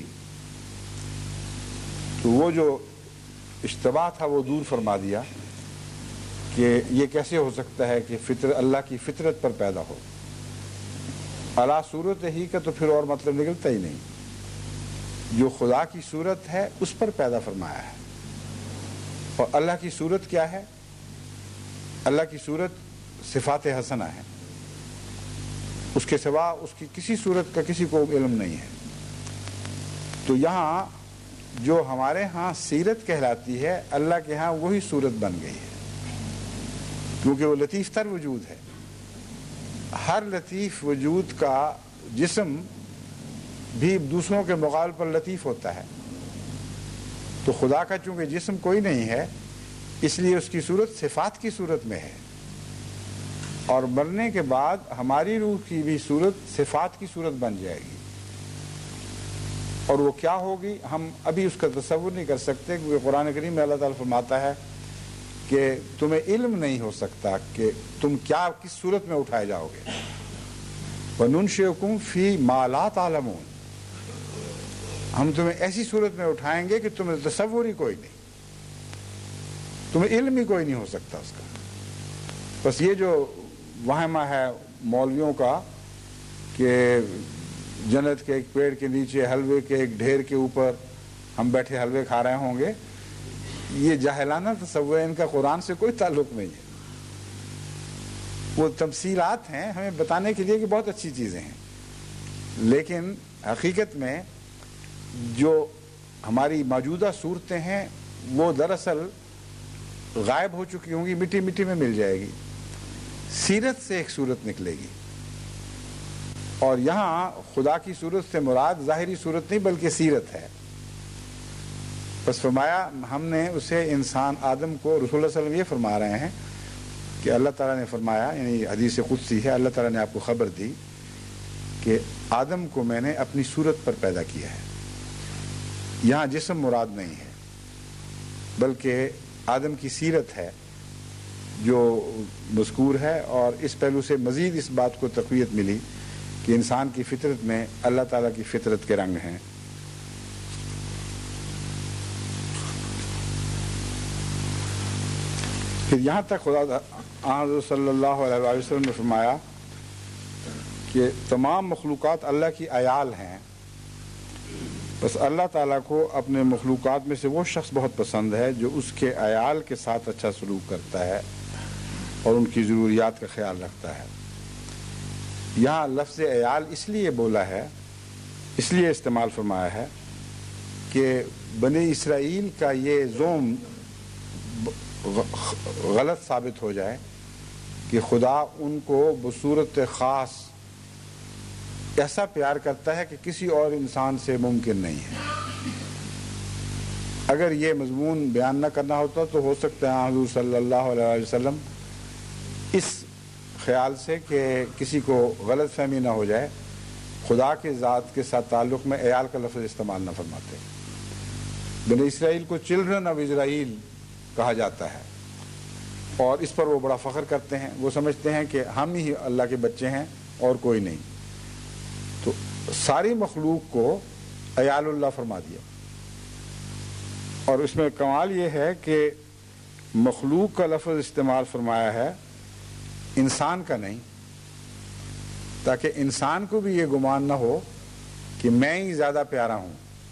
تو وہ جو اشتباہ تھا وہ دور فرما دیا کہ یہ کیسے ہو سکتا ہے کہ اللہ کی فطرت پر پیدا ہو۔ علی صورتہ کا تو پھر اور مطلب نکلتا ہی نہیں، جو خدا کی صورت ہے اس پر پیدا فرمایا ہے۔ اور اللہ کی صورت کیا ہے؟ اللہ کی صورت صفات حسنہ ہے، اس کے سوا اس کی کسی صورت کا کسی کو علم نہیں ہے۔ تو یہاں جو ہمارے ہاں سیرت کہلاتی ہے، اللہ کے ہاں وہی صورت بن گئی ہے، کیونکہ وہ لطیف تر وجود ہے۔ ہر لطیف وجود کا جسم بھی دوسروں کے مقابلے پر لطیف ہوتا ہے، تو خدا کا چونکہ جسم کوئی نہیں ہے، اس لیے اس کی صورت صفات کی صورت میں ہے، اور مرنے کے بعد ہماری روح کی بھی صورت صفات کی صورت بن جائے گی، اور وہ کیا ہوگی ہم ابھی اس کا تصور نہیں کر سکتے، کیونکہ قرآن کریم میں اللہ تعالیٰ فرماتا ہے کہ تمہیں علم نہیں ہو سکتا کہ تم کیا کس صورت میں اٹھائے جاؤ گے۔ وَنُنشِئُكُمْ فِي مَا لَا تَعْلَمُونَ، ہم تمہیں ایسی صورت میں اٹھائیں گے کہ تمہیں تصور ہی کوئی نہیں، تمہیں علم ہی کوئی نہیں ہو سکتا اس کا۔ بس یہ جو وہمہ ہے مولویوں کا کہ جنت کے ایک پیڑ کے نیچے حلوے کے ایک ڈھیر کے اوپر ہم بیٹھے حلوے کھا رہے ہوں گے، یہ جاہلانہ تصور ہے، ان کا قرآن سے کوئی تعلق نہیں ہے۔ وہ تمثیلات ہیں ہمیں بتانے کے لیے کہ بہت اچھی چیزیں ہیں، لیکن حقیقت میں جو ہماری موجودہ صورتیں ہیں وہ دراصل غائب ہو چکی ہوں گی، مٹی مٹی میں مل جائے گی، سیرت سے ایک صورت نکلے گی۔ اور یہاں خدا کی صورت سے مراد ظاہری صورت نہیں بلکہ سیرت ہے۔ بس فرمایا ہم نے اسے انسان آدم کو، رسول اللہ صلی اللہ علیہ وسلم یہ فرما رہے ہیں کہ اللہ تعالیٰ نے فرمایا، یعنی حدیث قدسی ہے، اللہ تعالیٰ نے آپ کو خبر دی کہ آدم کو میں نے اپنی صورت پر پیدا کیا ہے۔ یہاں جسم مراد نہیں ہے بلکہ آدم کی سیرت ہے جو مذکور ہے، اور اس پہلو سے مزید اس بات کو تقویت ملی کہ انسان کی فطرت میں اللہ تعالیٰ کی فطرت کے رنگ ہیں۔ پھر یہاں تک خدا حضرت صلی اللہ علیہ وسلم نے فرمایا کہ تمام مخلوقات اللہ کی عیال ہیں، بس اللہ تعالیٰ کو اپنے مخلوقات میں سے وہ شخص بہت پسند ہے جو اس کے عیال کے ساتھ اچھا سلوک کرتا ہے اور ان کی ضروریات کا خیال رکھتا ہے۔ یہاں لفظ عیال اس لیے بولا ہے، اس لیے استعمال فرمایا ہے کہ بنی اسرائیل کا یہ زوم غلط ثابت ہو جائے کہ خدا ان کو بصورت خاص ایسا پیار کرتا ہے کہ کسی اور انسان سے ممکن نہیں ہے۔ اگر یہ مضمون بیان نہ کرنا ہوتا تو ہو سکتا ہے حضور صلی اللہ علیہ وسلم اس خیال سے کہ کسی کو غلط فہمی نہ ہو جائے، خدا کے ذات کے ساتھ تعلق میں عیال کا لفظ استعمال نہ فرماتے۔ بنی اسرائیل کو چلڈرن آف اسرائیل کہا جاتا ہے، اور اس پر وہ بڑا فخر کرتے ہیں۔ وہ سمجھتے ہیں کہ ہم ہی اللہ کے بچے ہیں اور کوئی نہیں، تو ساری مخلوق کو عیال اللہ فرما دیا۔ اور اس میں کمال یہ ہے کہ مخلوق کا لفظ استعمال فرمایا ہے، انسان کا نہیں، تاکہ انسان کو بھی یہ گمان نہ ہو کہ میں ہی زیادہ پیارا ہوں۔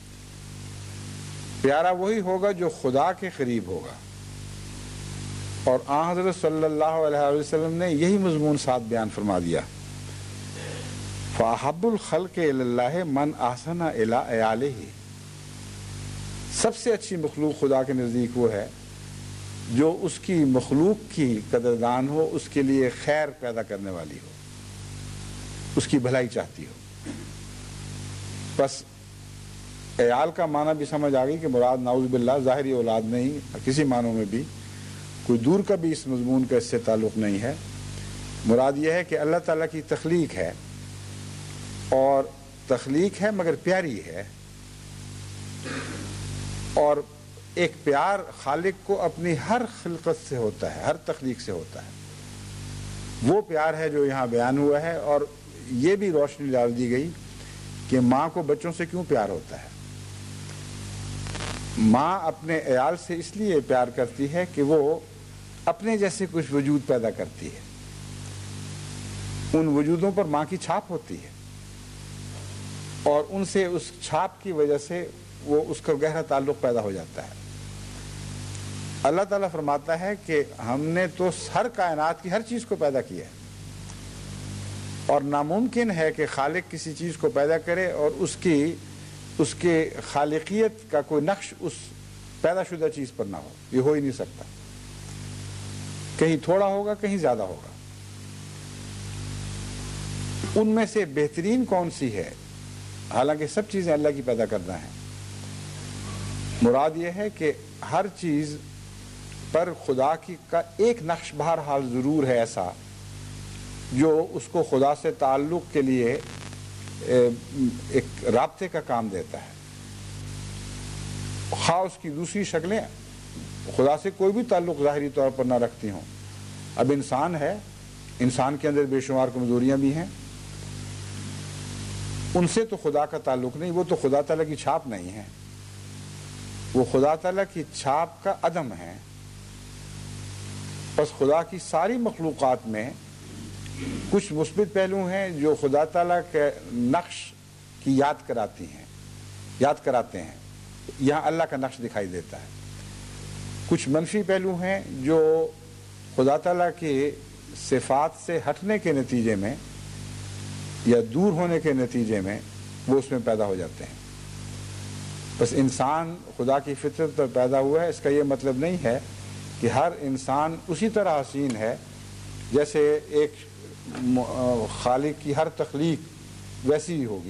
پیارا وہی ہوگا جو خدا کے قریب ہوگا، اور آن حضرت صلی اللہ علیہ وسلم نے یہی مضمون ساتھ بیان فرما دیا، فَأَحَبُّ الْخَلْقِ إِلَى اللَّهِ مَنْ أَحْسَنَ إِلَىٰ عِيَالِهِ۔ سب سے اچھی مخلوق خدا کے نزدیک وہ ہے جو اس کی مخلوق کی قدردان ہو، اس کے لیے خیر پیدا کرنے والی ہو، اس کی بھلائی چاہتی ہو۔ بس عیال کا معنی بھی سمجھ آ گئی کہ مراد نعوذ باللہ ظاہری اولاد نہیں، کسی معنوں میں بھی کوئی دور کا بھی اس مضمون کا اس سے تعلق نہیں ہے۔ مراد یہ ہے کہ اللہ تعالیٰ کی تخلیق ہے، اور تخلیق ہے مگر پیاری ہے، اور ایک پیار خالق کو اپنی ہر خلقت سے ہوتا ہے، ہر تخلیق سے ہوتا ہے۔ وہ پیار ہے جو یہاں بیان ہوا ہے، اور یہ بھی روشنی ڈال دی گئی کہ ماں کو بچوں سے کیوں پیار ہوتا ہے۔ ماں اپنے عیال سے اس لیے پیار کرتی ہے کہ وہ اپنے جیسے کچھ وجود پیدا کرتی ہے، ان وجودوں پر ماں کی چھاپ ہوتی ہے، اور ان سے اس چھاپ کی وجہ سے وہ اس کا گہرا تعلق پیدا ہو جاتا ہے۔ اللہ تعالیٰ فرماتا ہے کہ ہم نے تو ہر کائنات کی ہر چیز کو پیدا کیا ہے، اور ناممکن ہے کہ خالق کسی چیز کو پیدا کرے اور اس کے خالقیت کا کوئی نقش اس پیدا شدہ چیز پر نہ ہو. یہ ہو ہی نہیں سکتا. کہیں تھوڑا ہوگا، کہیں زیادہ ہوگا. ان میں سے بہترین کون سی ہے؟ حالانکہ سب چیزیں اللہ کی پیدا کرنا ہے. مراد یہ ہے کہ ہر چیز پر خدا کا ایک نقش بہرحال ضرور ہے ایسا جو اس کو خدا سے تعلق کے لیے ایک رابطے کا کام دیتا ہے. خواہ اس کی دوسری شکلیں خدا سے کوئی بھی تعلق ظاہری طور پر نہ رکھتی ہوں. اب انسان ہے، انسان کے اندر بے شمار کمزوریاں بھی ہیں. ان سے تو خدا کا تعلق نہیں، وہ تو خدا تعالیٰ کی چھاپ نہیں ہے، وہ خدا تعالیٰ کی چھاپ کا عدم ہے. بس خدا کی ساری مخلوقات میں کچھ مثبت پہلو ہیں جو خدا تعالیٰ کے نقش کی یاد کراتے ہیں. یہاں اللہ کا نقش دکھائی دیتا ہے. کچھ منفی پہلو ہیں جو خدا تعالیٰ کی صفات سے ہٹنے کے نتیجے میں یا دور ہونے کے نتیجے میں وہ اس میں پیدا ہو جاتے ہیں. بس انسان خدا کی فطرت پر پیدا ہوا ہے، اس کا یہ مطلب نہیں ہے کہ ہر انسان اسی طرح حسین ہے جیسے ایک خالق کی ہر تخلیق ویسی ہی ہوگی.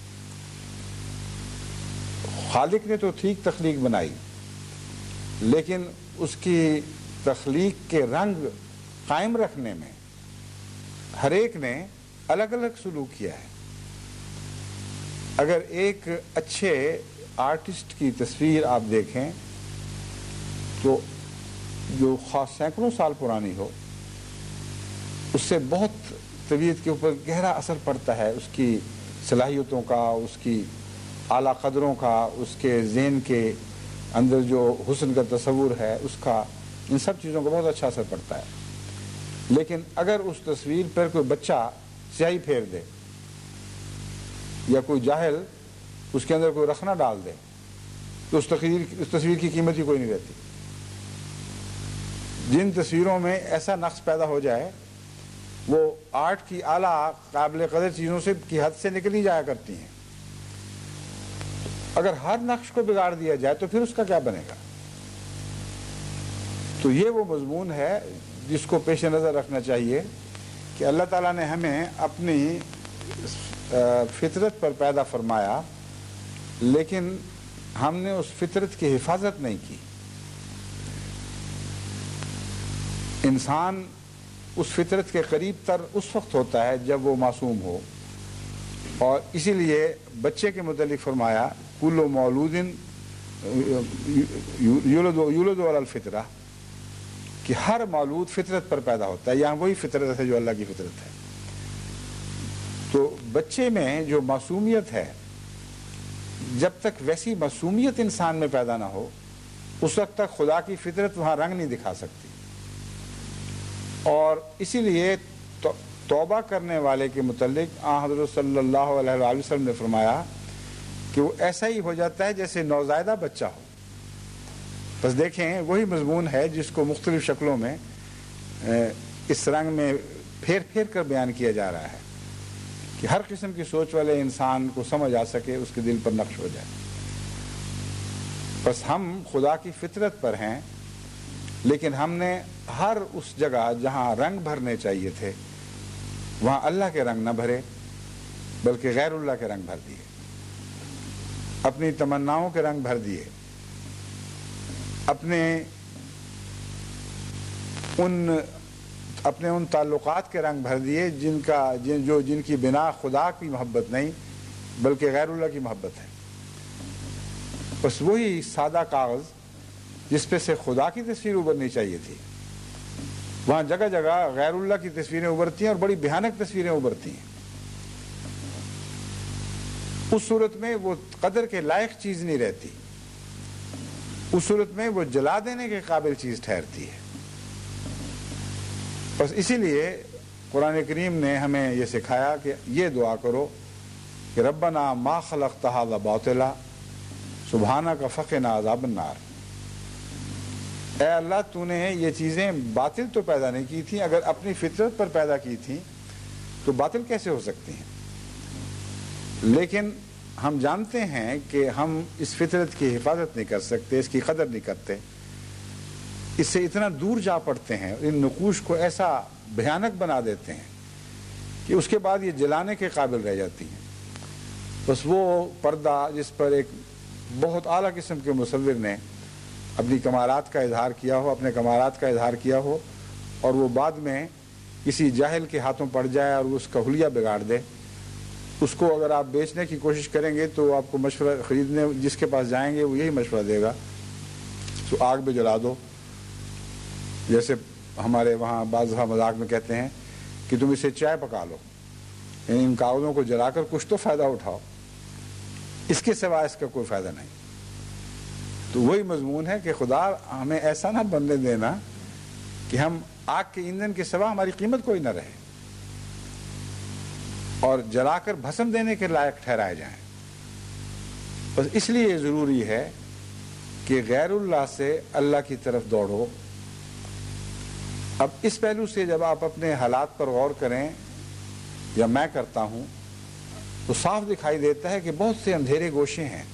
خالق نے تو ٹھیک تخلیق بنائی، لیکن اس کی تخلیق کے رنگ قائم رکھنے میں ہر ایک نے الگ الگ سلوک کیا ہے. اگر ایک اچھے آرٹسٹ کی تصویر آپ دیکھیں تو جو خاص سینکڑوں سال پرانی ہو، اس سے بہت طبیعت کے اوپر گہرا اثر پڑتا ہے، اس کی صلاحیتوں کا، اس کی اعلیٰ قدروں کا، اس کے ذہن کے اندر جو حسن کا تصور ہے اس کا، ان سب چیزوں کا بہت اچھا اثر پڑتا ہے. لیکن اگر اس تصویر پر کوئی بچہ سیاہی پھیر دے یا کوئی جاہل اس کے اندر کوئی رخنہ ڈال دے تو اس تصویر کی قیمت ہی کوئی نہیں رہتی. جن تصویروں میں ایسا نقص پیدا ہو جائے وہ آرٹ کی اعلیٰ قابل قدر چیزوں سے کی حد سے نکلی جایا کرتی ہیں. اگر ہر نقش کو بگاڑ دیا جائے تو پھر اس کا کیا بنے گا؟ تو یہ وہ مضمون ہے جس کو پیش نظر رکھنا چاہیے کہ اللہ تعالیٰ نے ہمیں اپنی فطرت پر پیدا فرمایا، لیکن ہم نے اس فطرت کی حفاظت نہیں کی. انسان اس فطرت کے قریب تر اس وقت ہوتا ہے جب وہ معصوم ہو، اور اسی لیے بچے کے متعلق فرمایا کل مولود یولد علی الفطرہ، کہ ہر مولود فطرت پر پیدا ہوتا ہے. یہاں وہی فطرت ہے جو اللہ کی فطرت ہے. تو بچے میں جو معصومیت ہے، جب تک ویسی معصومیت انسان میں پیدا نہ ہو اس وقت تک خدا کی فطرت وہاں رنگ نہیں دکھا سکتی. اور اسی لیے توبہ کرنے والے کے متعلق حضرت صلی اللہ علیہ وسلم نے فرمایا کہ وہ ایسا ہی ہو جاتا ہے جیسے نوزائیدہ بچہ ہو. بس دیکھیں وہی مضمون ہے جس کو مختلف شکلوں میں اس رنگ میں پھیر پھیر کر بیان کیا جا رہا ہے کہ ہر قسم کی سوچ والے انسان کو سمجھ آ سکے، اس کے دل پر نقش ہو جائے. بس ہم خدا کی فطرت پر ہیں، لیکن ہم نے ہر اس جگہ جہاں رنگ بھرنے چاہیے تھے وہاں اللہ کے رنگ نہ بھرے بلکہ غیر اللہ کے رنگ بھر دیے، اپنی تمناؤں کے رنگ بھر دیے، اپنے ان تعلقات کے رنگ بھر دیے جن کی بنا خدا کی محبت نہیں بلکہ غیر اللہ کی محبت ہے. بس وہی سادہ کاغذ جس پہ سے خدا کی تصویر ابھرنی چاہیے تھی، وہاں جگہ جگہ غیر اللہ کی تصویریں ابھرتی ہیں اور بڑی بھیانک تصویریں ابھرتی ہیں. اس صورت میں وہ قدر کے لائق چیز نہیں رہتی، اس صورت میں وہ جلا دینے کے قابل چیز ٹھہرتی ہے. بس اسی لیے قرآن کریم نے ہمیں یہ سکھایا کہ یہ دعا کرو کہ ربنا ما خلقت ھذا باطلا سبحانک فقنا عذاب النار. اے اللہ تو نے یہ چیزیں باطل تو پیدا نہیں کی تھیں، اگر اپنی فطرت پر پیدا کی تھیں تو باطل کیسے ہو سکتی ہیں؟ لیکن ہم جانتے ہیں کہ ہم اس فطرت کی حفاظت نہیں کر سکتے، اس کی قدر نہیں کرتے، اس سے اتنا دور جا پڑتے ہیں، ان نقوش کو ایسا بھیانک بنا دیتے ہیں کہ اس کے بعد یہ جلانے کے قابل رہ جاتی ہیں۔ بس وہ پردہ جس پر ایک بہت اعلیٰ قسم کے مصور نے اپنی کمالات کا اظہار کیا ہو، اپنے کمالات کا اظہار کیا ہو، اور وہ بعد میں کسی جاہل کے ہاتھوں پڑ جائے اور اس کا حلیہ بگاڑ دے، اس کو اگر آپ بیچنے کی کوشش کریں گے تو آپ کو مشورہ خریدنے جس کے پاس جائیں گے وہ یہی مشورہ دے گا تو آگ میں جلا دو، جیسے ہمارے وہاں بعض دفعہ مذاق میں کہتے ہیں کہ تم اسے چائے پکا لو، یعنی ان کاغذوں کو جلا کر کچھ تو فائدہ اٹھاؤ، اس کے سوا اس کا کوئی فائدہ نہیں۔ تو وہی مضمون ہے کہ خدا ہمیں ایسا نہ بننے دینا کہ ہم آگ کے ایندھن کے سوا ہماری قیمت کوئی نہ رہے اور جلا کر بھسم دینے کے لائق ٹھہرائے جائیں۔ بس اس لیے یہ ضروری ہے کہ غیر اللہ سے اللہ کی طرف دوڑو۔ اب اس پہلو سے جب آپ اپنے حالات پر غور کریں یا میں کرتا ہوں تو صاف دکھائی دیتا ہے کہ بہت سے اندھیرے گوشے ہیں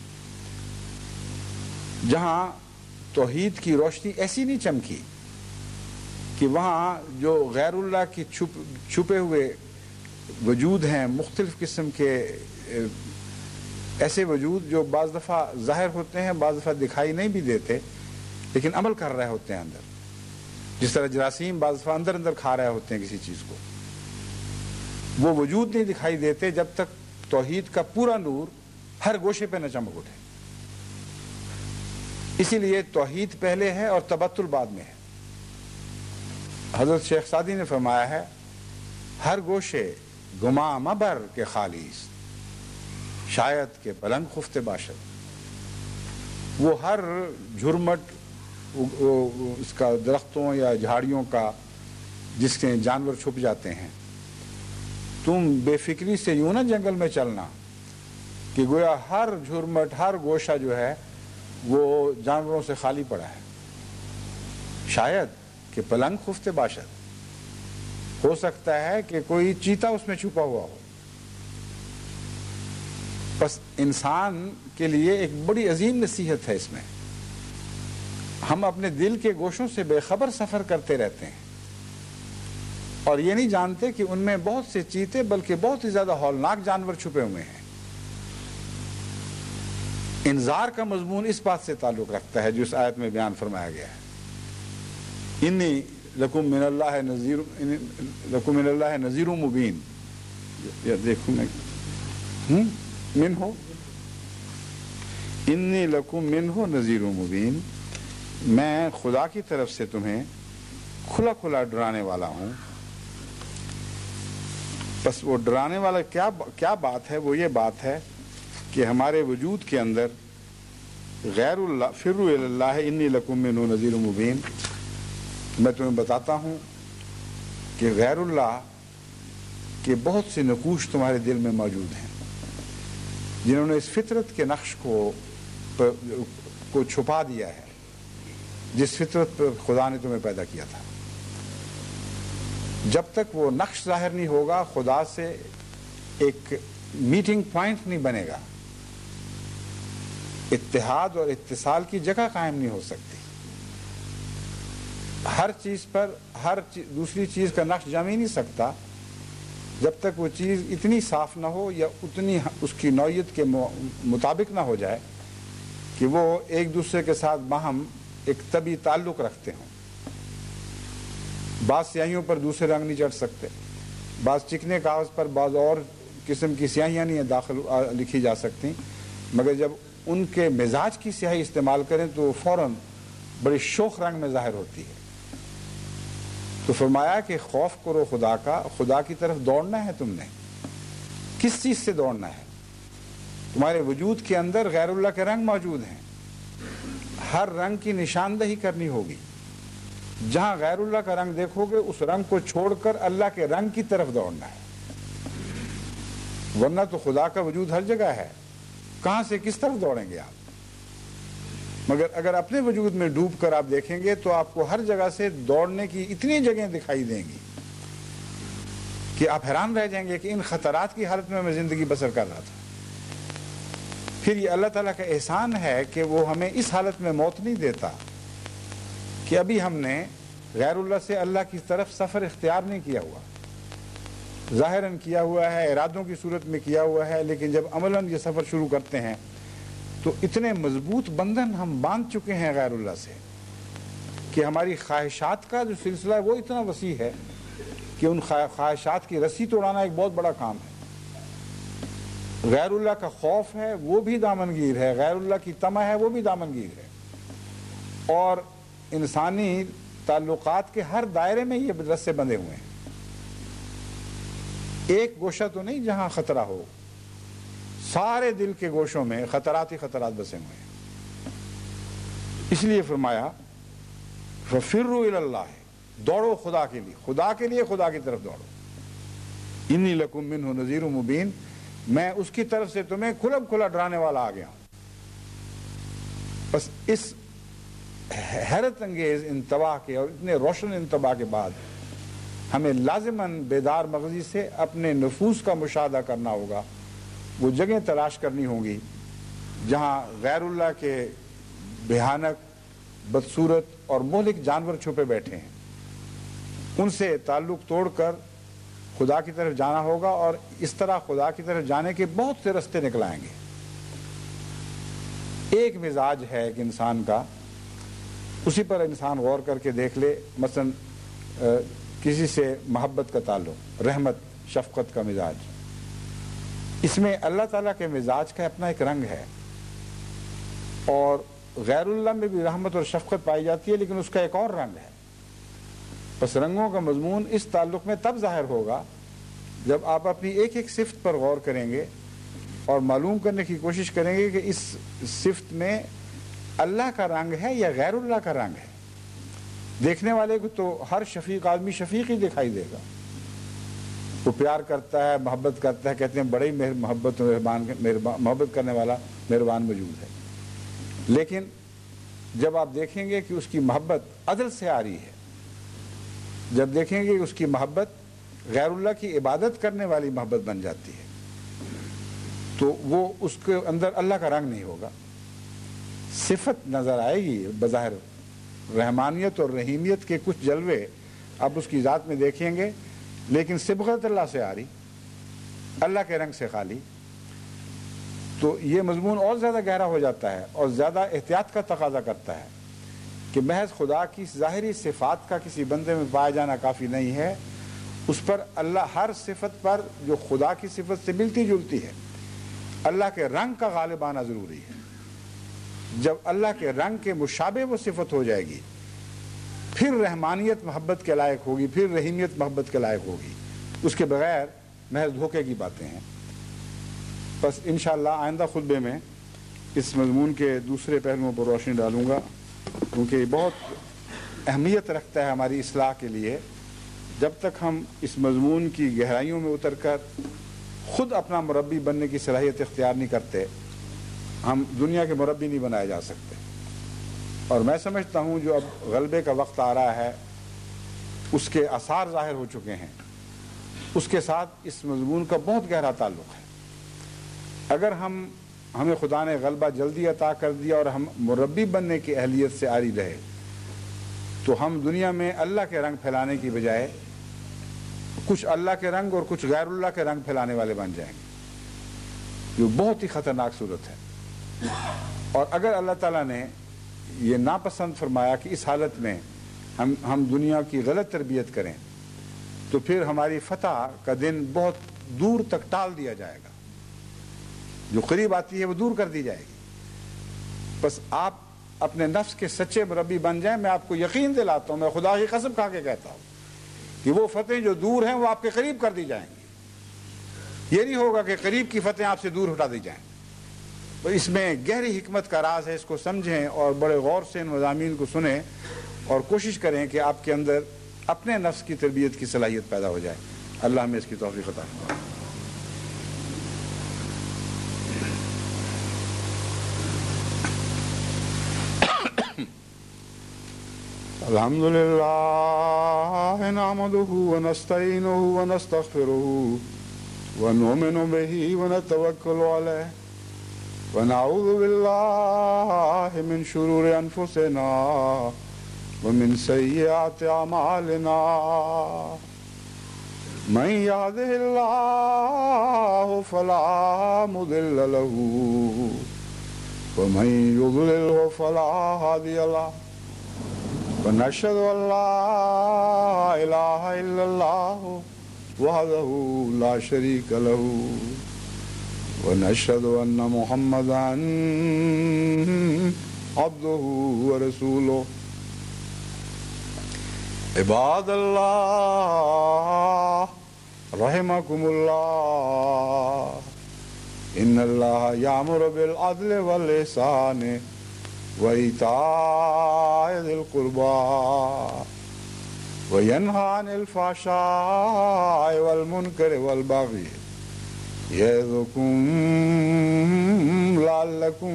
جہاں توحید کی روشنی ایسی نہیں چمکی کہ وہاں جو غیر اللہ کی چھپے ہوئے وجود ہیں، مختلف قسم کے ایسے وجود جو بعض دفعہ ظاہر ہوتے ہیں، بعض دفعہ دکھائی نہیں بھی دیتے لیکن عمل کر رہے ہوتے ہیں اندر، جس طرح جراثیم بعض دفعہ اندر اندر کھا رہے ہوتے ہیں کسی چیز کو، وہ وجود نہیں دکھائی دیتے جب تک توحید کا پورا نور ہر گوشے پہ نہ چمک اٹھے۔ اسی لیے توحید پہلے ہے اور تبتل بعد میں ہے۔ حضرت شیخ سعدی نے فرمایا ہے ہر گوشے گما مبر کے خالیس، شاید کے پلنگ خفت باشد۔ وہ ہر جھرمٹ اس کا درختوں یا جھاڑیوں کا جس کے جانور چھپ جاتے ہیں، تم بے فکری سے یوں نہ جنگل میں چلنا کہ گویا ہر جھرمٹ ہر گوشہ جو ہے وہ جانوروں سے خالی پڑا ہے، شاید کہ پلنگ خفت باشد، ہو سکتا ہے کہ کوئی چیتا اس میں چھپا ہوا ہو۔ بس انسان کے لیے ایک بڑی عظیم نصیحت ہے اس میں، ہم اپنے دل کے گوشوں سے بے خبر سفر کرتے رہتے ہیں اور یہ نہیں جانتے کہ ان میں بہت سے چیتے بلکہ بہت ہی زیادہ ہولناک جانور چھپے ہوئے ہیں۔ انذار کا مضمون اس بات سے تعلق رکھتا ہے جو اس آیت میں بیان فرمایا گیا ہے، انی لکم من اللہ نذیر مبین۔ دیکھوں میں من ہو انی لکم من ہو نذیر مبین، میں خدا کی طرف سے تمہیں کھلا کھلا ڈرانے والا ہوں۔ بس وہ ڈرانے والا کیا بات ہے؟ وہ یہ بات ہے کہ ہمارے وجود کے اندر غیر اللہ فروا الی اللہ انی لکم منہ نذیر مبین، میں تمہیں بتاتا ہوں کہ غیر اللہ کے بہت سے نقوش تمہارے دل میں موجود ہیں جنہوں نے اس فطرت کے نقش کو چھپا دیا ہے جس فطرت پر خدا نے تمہیں پیدا کیا تھا۔ جب تک وہ نقش ظاہر نہیں ہوگا خدا سے ایک میٹنگ پوائنٹ نہیں بنے گا، اتحاد اور اتصال کی جگہ قائم نہیں ہو سکتی۔ ہر چیز پر دوسری چیز کا نقش جم ہی نہیں سکتا جب تک وہ چیز اتنی صاف نہ ہو یا اتنی اس کی نوعیت کے مطابق نہ ہو جائے کہ وہ ایک دوسرے کے ساتھ باہم ایک طبی تعلق رکھتے ہوں۔ بعض سیاہیوں پر دوسرے رنگ نہیں چڑھ سکتے، بعض چکنے کاغذ پر بعض اور قسم کی سیاہیاں نہیں لکھی جا سکتی، مگر جب ان کے مزاج کی سیاہی استعمال کریں تو وہ فوراً بڑی شوخ رنگ میں ظاہر ہوتی ہے۔ تو فرمایا کہ خوف کرو خدا کا، خدا کی طرف دوڑنا ہے تم نے۔ کس چیز سے دوڑنا ہے؟ تمہارے وجود کے اندر غیر اللہ کے رنگ موجود ہیں، ہر رنگ کی نشاندہی کرنی ہوگی۔ جہاں غیر اللہ کا رنگ دیکھو گے اس رنگ کو چھوڑ کر اللہ کے رنگ کی طرف دوڑنا ہے، ورنہ تو خدا کا وجود ہر جگہ ہے، کہاں سے کس طرف دوڑیں گے آپ؟ مگر اگر اپنے وجود میں ڈوب کر آپ دیکھیں گے تو آپ کو ہر جگہ سے دوڑنے کی اتنی جگہیں دکھائی دیں گی کہ آپ حیران رہ جائیں گے کہ ان خطرات کی حالت میں زندگی بسر کر رہا تھا۔ پھر یہ اللہ تعالیٰ کا احسان ہے کہ وہ ہمیں اس حالت میں موت نہیں دیتا کہ ابھی ہم نے غیر اللہ سے اللہ کی طرف سفر اختیار نہیں کیا ہوا، ظاہراً کیا ہوا ہے، ارادوں کی صورت میں کیا ہوا ہے، لیکن جب عملاً یہ سفر شروع کرتے ہیں تو اتنے مضبوط بندھن ہم باندھ چکے ہیں غیر اللہ سے کہ ہماری خواہشات کا جو سلسلہ ہے وہ اتنا وسیع ہے کہ ان خواہشات کی رسی توڑانا ایک بہت بڑا کام ہے۔ غیر اللہ کا خوف ہے وہ بھی دامنگیر ہے، غیر اللہ کی طمع ہے وہ بھی دامنگیر ہے، اور انسانی تعلقات کے ہر دائرے میں یہ رسے بندھے ہوئے ہیں۔ ایک گوشہ تو نہیں جہاں خطرہ ہو، سارے دل کے گوشوں میں خطرات ہی خطرات بسے ہوئے ہیں۔ اس لیے فرمایا فَفِرُّوا إِلَى اللَّهِ، دوڑو خدا کے لیے، خدا کی طرف دوڑو۔ اِنِّي لَكُم مِّنْهُ نَذِيرٌ مُبِينٌ، میں اس کی طرف سے تمہیں کھلا ڈرانے والا آ گیا ہوں۔ بس اس حیرت انگیز انتباہ کے اور اتنے روشن انتباہ کے بعد ہمیں لازماً بیدار مغزی سے اپنے نفوس کا مشاہدہ کرنا ہوگا، وہ جگہیں تلاش کرنی ہوں گی جہاں غیر اللہ کے بھیانک، بدصورت اور مہلک جانور چھپے بیٹھے ہیں، ان سے تعلق توڑ کر خدا کی طرف جانا ہوگا، اور اس طرح خدا کی طرف جانے کے بہت سے رستے نکل آئیں گے۔ ایک مزاج ہے ایک انسان کا، اسی پر انسان غور کر کے دیکھ لے، مثلا کسی سے محبت کا تعلق، رحمت شفقت کا مزاج، اس میں اللہ تعالیٰ کے مزاج کا اپنا ایک رنگ ہے، اور غیر اللہ میں بھی رحمت اور شفقت پائی جاتی ہے لیکن اس کا ایک اور رنگ ہے۔ بس رنگوں کا مضمون اس تعلق میں تب ظاہر ہوگا جب آپ اپنی ایک ایک صفت پر غور کریں گے اور معلوم کرنے کی کوشش کریں گے کہ اس صفت میں اللہ کا رنگ ہے یا غیر اللہ کا رنگ ہے۔ دیکھنے والے کو تو ہر شفیق آدمی شفیق ہی دکھائی دے گا، وہ پیار کرتا ہے، محبت کرتا ہے، کہتے ہیں بڑے ہی محبت کرنے والا مہربان موجود ہے، لیکن جب آپ دیکھیں گے کہ اس کی محبت عدل سے آ رہی ہے، جب دیکھیں گے کہ اس کی محبت غیر اللہ کی عبادت کرنے والی محبت بن جاتی ہے، تو وہ اس کے اندر اللہ کا رنگ نہیں ہوگا۔ صفت نظر آئے گی بظاہر، رحمانیت اور رحیمیت کے کچھ جلوے آپ اس کی ذات میں دیکھیں گے، لیکن صبغت اللہ سے آ رہی، اللہ کے رنگ سے خالی، تو یہ مضمون اور زیادہ گہرا ہو جاتا ہے اور زیادہ احتیاط کا تقاضا کرتا ہے کہ محض خدا کی ظاہری صفات کا کسی بندے میں پایا جانا کافی نہیں ہے، اس پر اللہ ہر صفت پر جو خدا کی صفت سے ملتی جلتی ہے اللہ کے رنگ کا غالب آنا ضروری ہے۔ جب اللہ کے رنگ کے مشابہ وہ صفت ہو جائے گی، پھر رحمانیت محبت کے لائق ہوگی، پھر رحیمیت محبت کے لائق ہوگی، اس کے بغیر محض دھوکے کی باتیں ہیں۔ بس انشاءاللہ آئندہ خطبے میں اس مضمون کے دوسرے پہلوؤں پر روشنی ڈالوں گا، کیونکہ یہ بہت اہمیت رکھتا ہے ہماری اصلاح کے لیے۔ جب تک ہم اس مضمون کی گہرائیوں میں اتر کر خود اپنا مربی بننے کی صلاحیت اختیار نہیں کرتے، ہم دنیا کے مربی نہیں بنائے جا سکتے۔ اور میں سمجھتا ہوں جو اب غلبے کا وقت آ رہا ہے، اس کے آثار ظاہر ہو چکے ہیں، اس کے ساتھ اس مضمون کا بہت گہرا تعلق ہے۔ اگر ہمیں خدا نے غلبہ جلدی عطا کر دیا اور ہم مربی بننے کی اہلیت سے عاری رہے، تو ہم دنیا میں اللہ کے رنگ پھیلانے کی بجائے کچھ اللہ کے رنگ اور کچھ غیر اللہ کے رنگ پھیلانے والے بن جائیں گے، جو بہت ہی خطرناک صورت ہے۔ اور اگر اللہ تعالیٰ نے یہ ناپسند فرمایا کہ اس حالت میں ہم دنیا کی غلط تربیت کریں، تو پھر ہماری فتح کا دن بہت دور تک ٹال دیا جائے گا، جو قریب آتی ہے وہ دور کر دی جائے گی۔ بس آپ اپنے نفس کے سچے مربی بن جائیں۔ میں آپ کو یقین دلاتا ہوں، میں خدا کی قسم کھا کے کہتا ہوں کہ وہ فتح جو دور ہیں وہ آپ کے قریب کر دی جائیں گی۔ یہ نہیں ہوگا کہ قریب کی فتح آپ سے دور ہٹا دی جائیں۔ تو اس میں گہری حکمت کا راز ہے، اس کو سمجھیں اور بڑے غور سے ان مضامین کو سنیں اور کوشش کریں کہ آپ کے اندر اپنے نفس کی تربیت کی صلاحیت پیدا ہو جائے۔ اللہ ہمیں اس کی توفیق عطا فرمائے۔ الحمد لله نحمده ونستعينه ونستغفره ونؤمن به ونتوكل عليه ونعوذ بالله من شرور أنفسنا ومن سيئات أعمالنا من يهده الله فلا مضل له ومن يضلله فلا هادي له ونشهد أن لا إله إلا الله وحده لا شريك له ونشهد أن محمدا عبده ورسوله عباد الله رحمكم الله إن الله يأمر بالعدل والإحسان وإيتاء ذي القربى وينهى عن الفحشاء والمنكر والبغي يعظكم لعلكم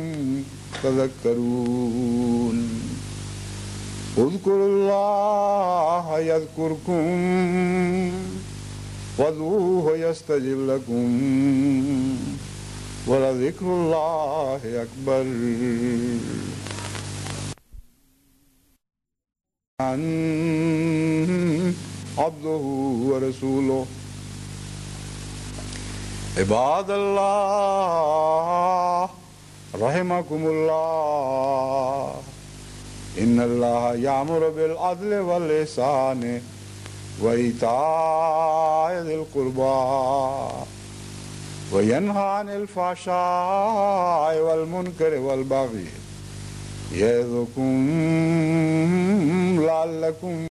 تذكرون اذكروا الله يذكركم وادعوه يستجب لكم ولذكر الله أكبر عبده ورسوله عباد الله رحمكم الله إن الله يأمر بالعدل والإحسان وإيتاء ذي القربى وينهى عن الفحشاء والمنكر والبغي يعظكم لعلكم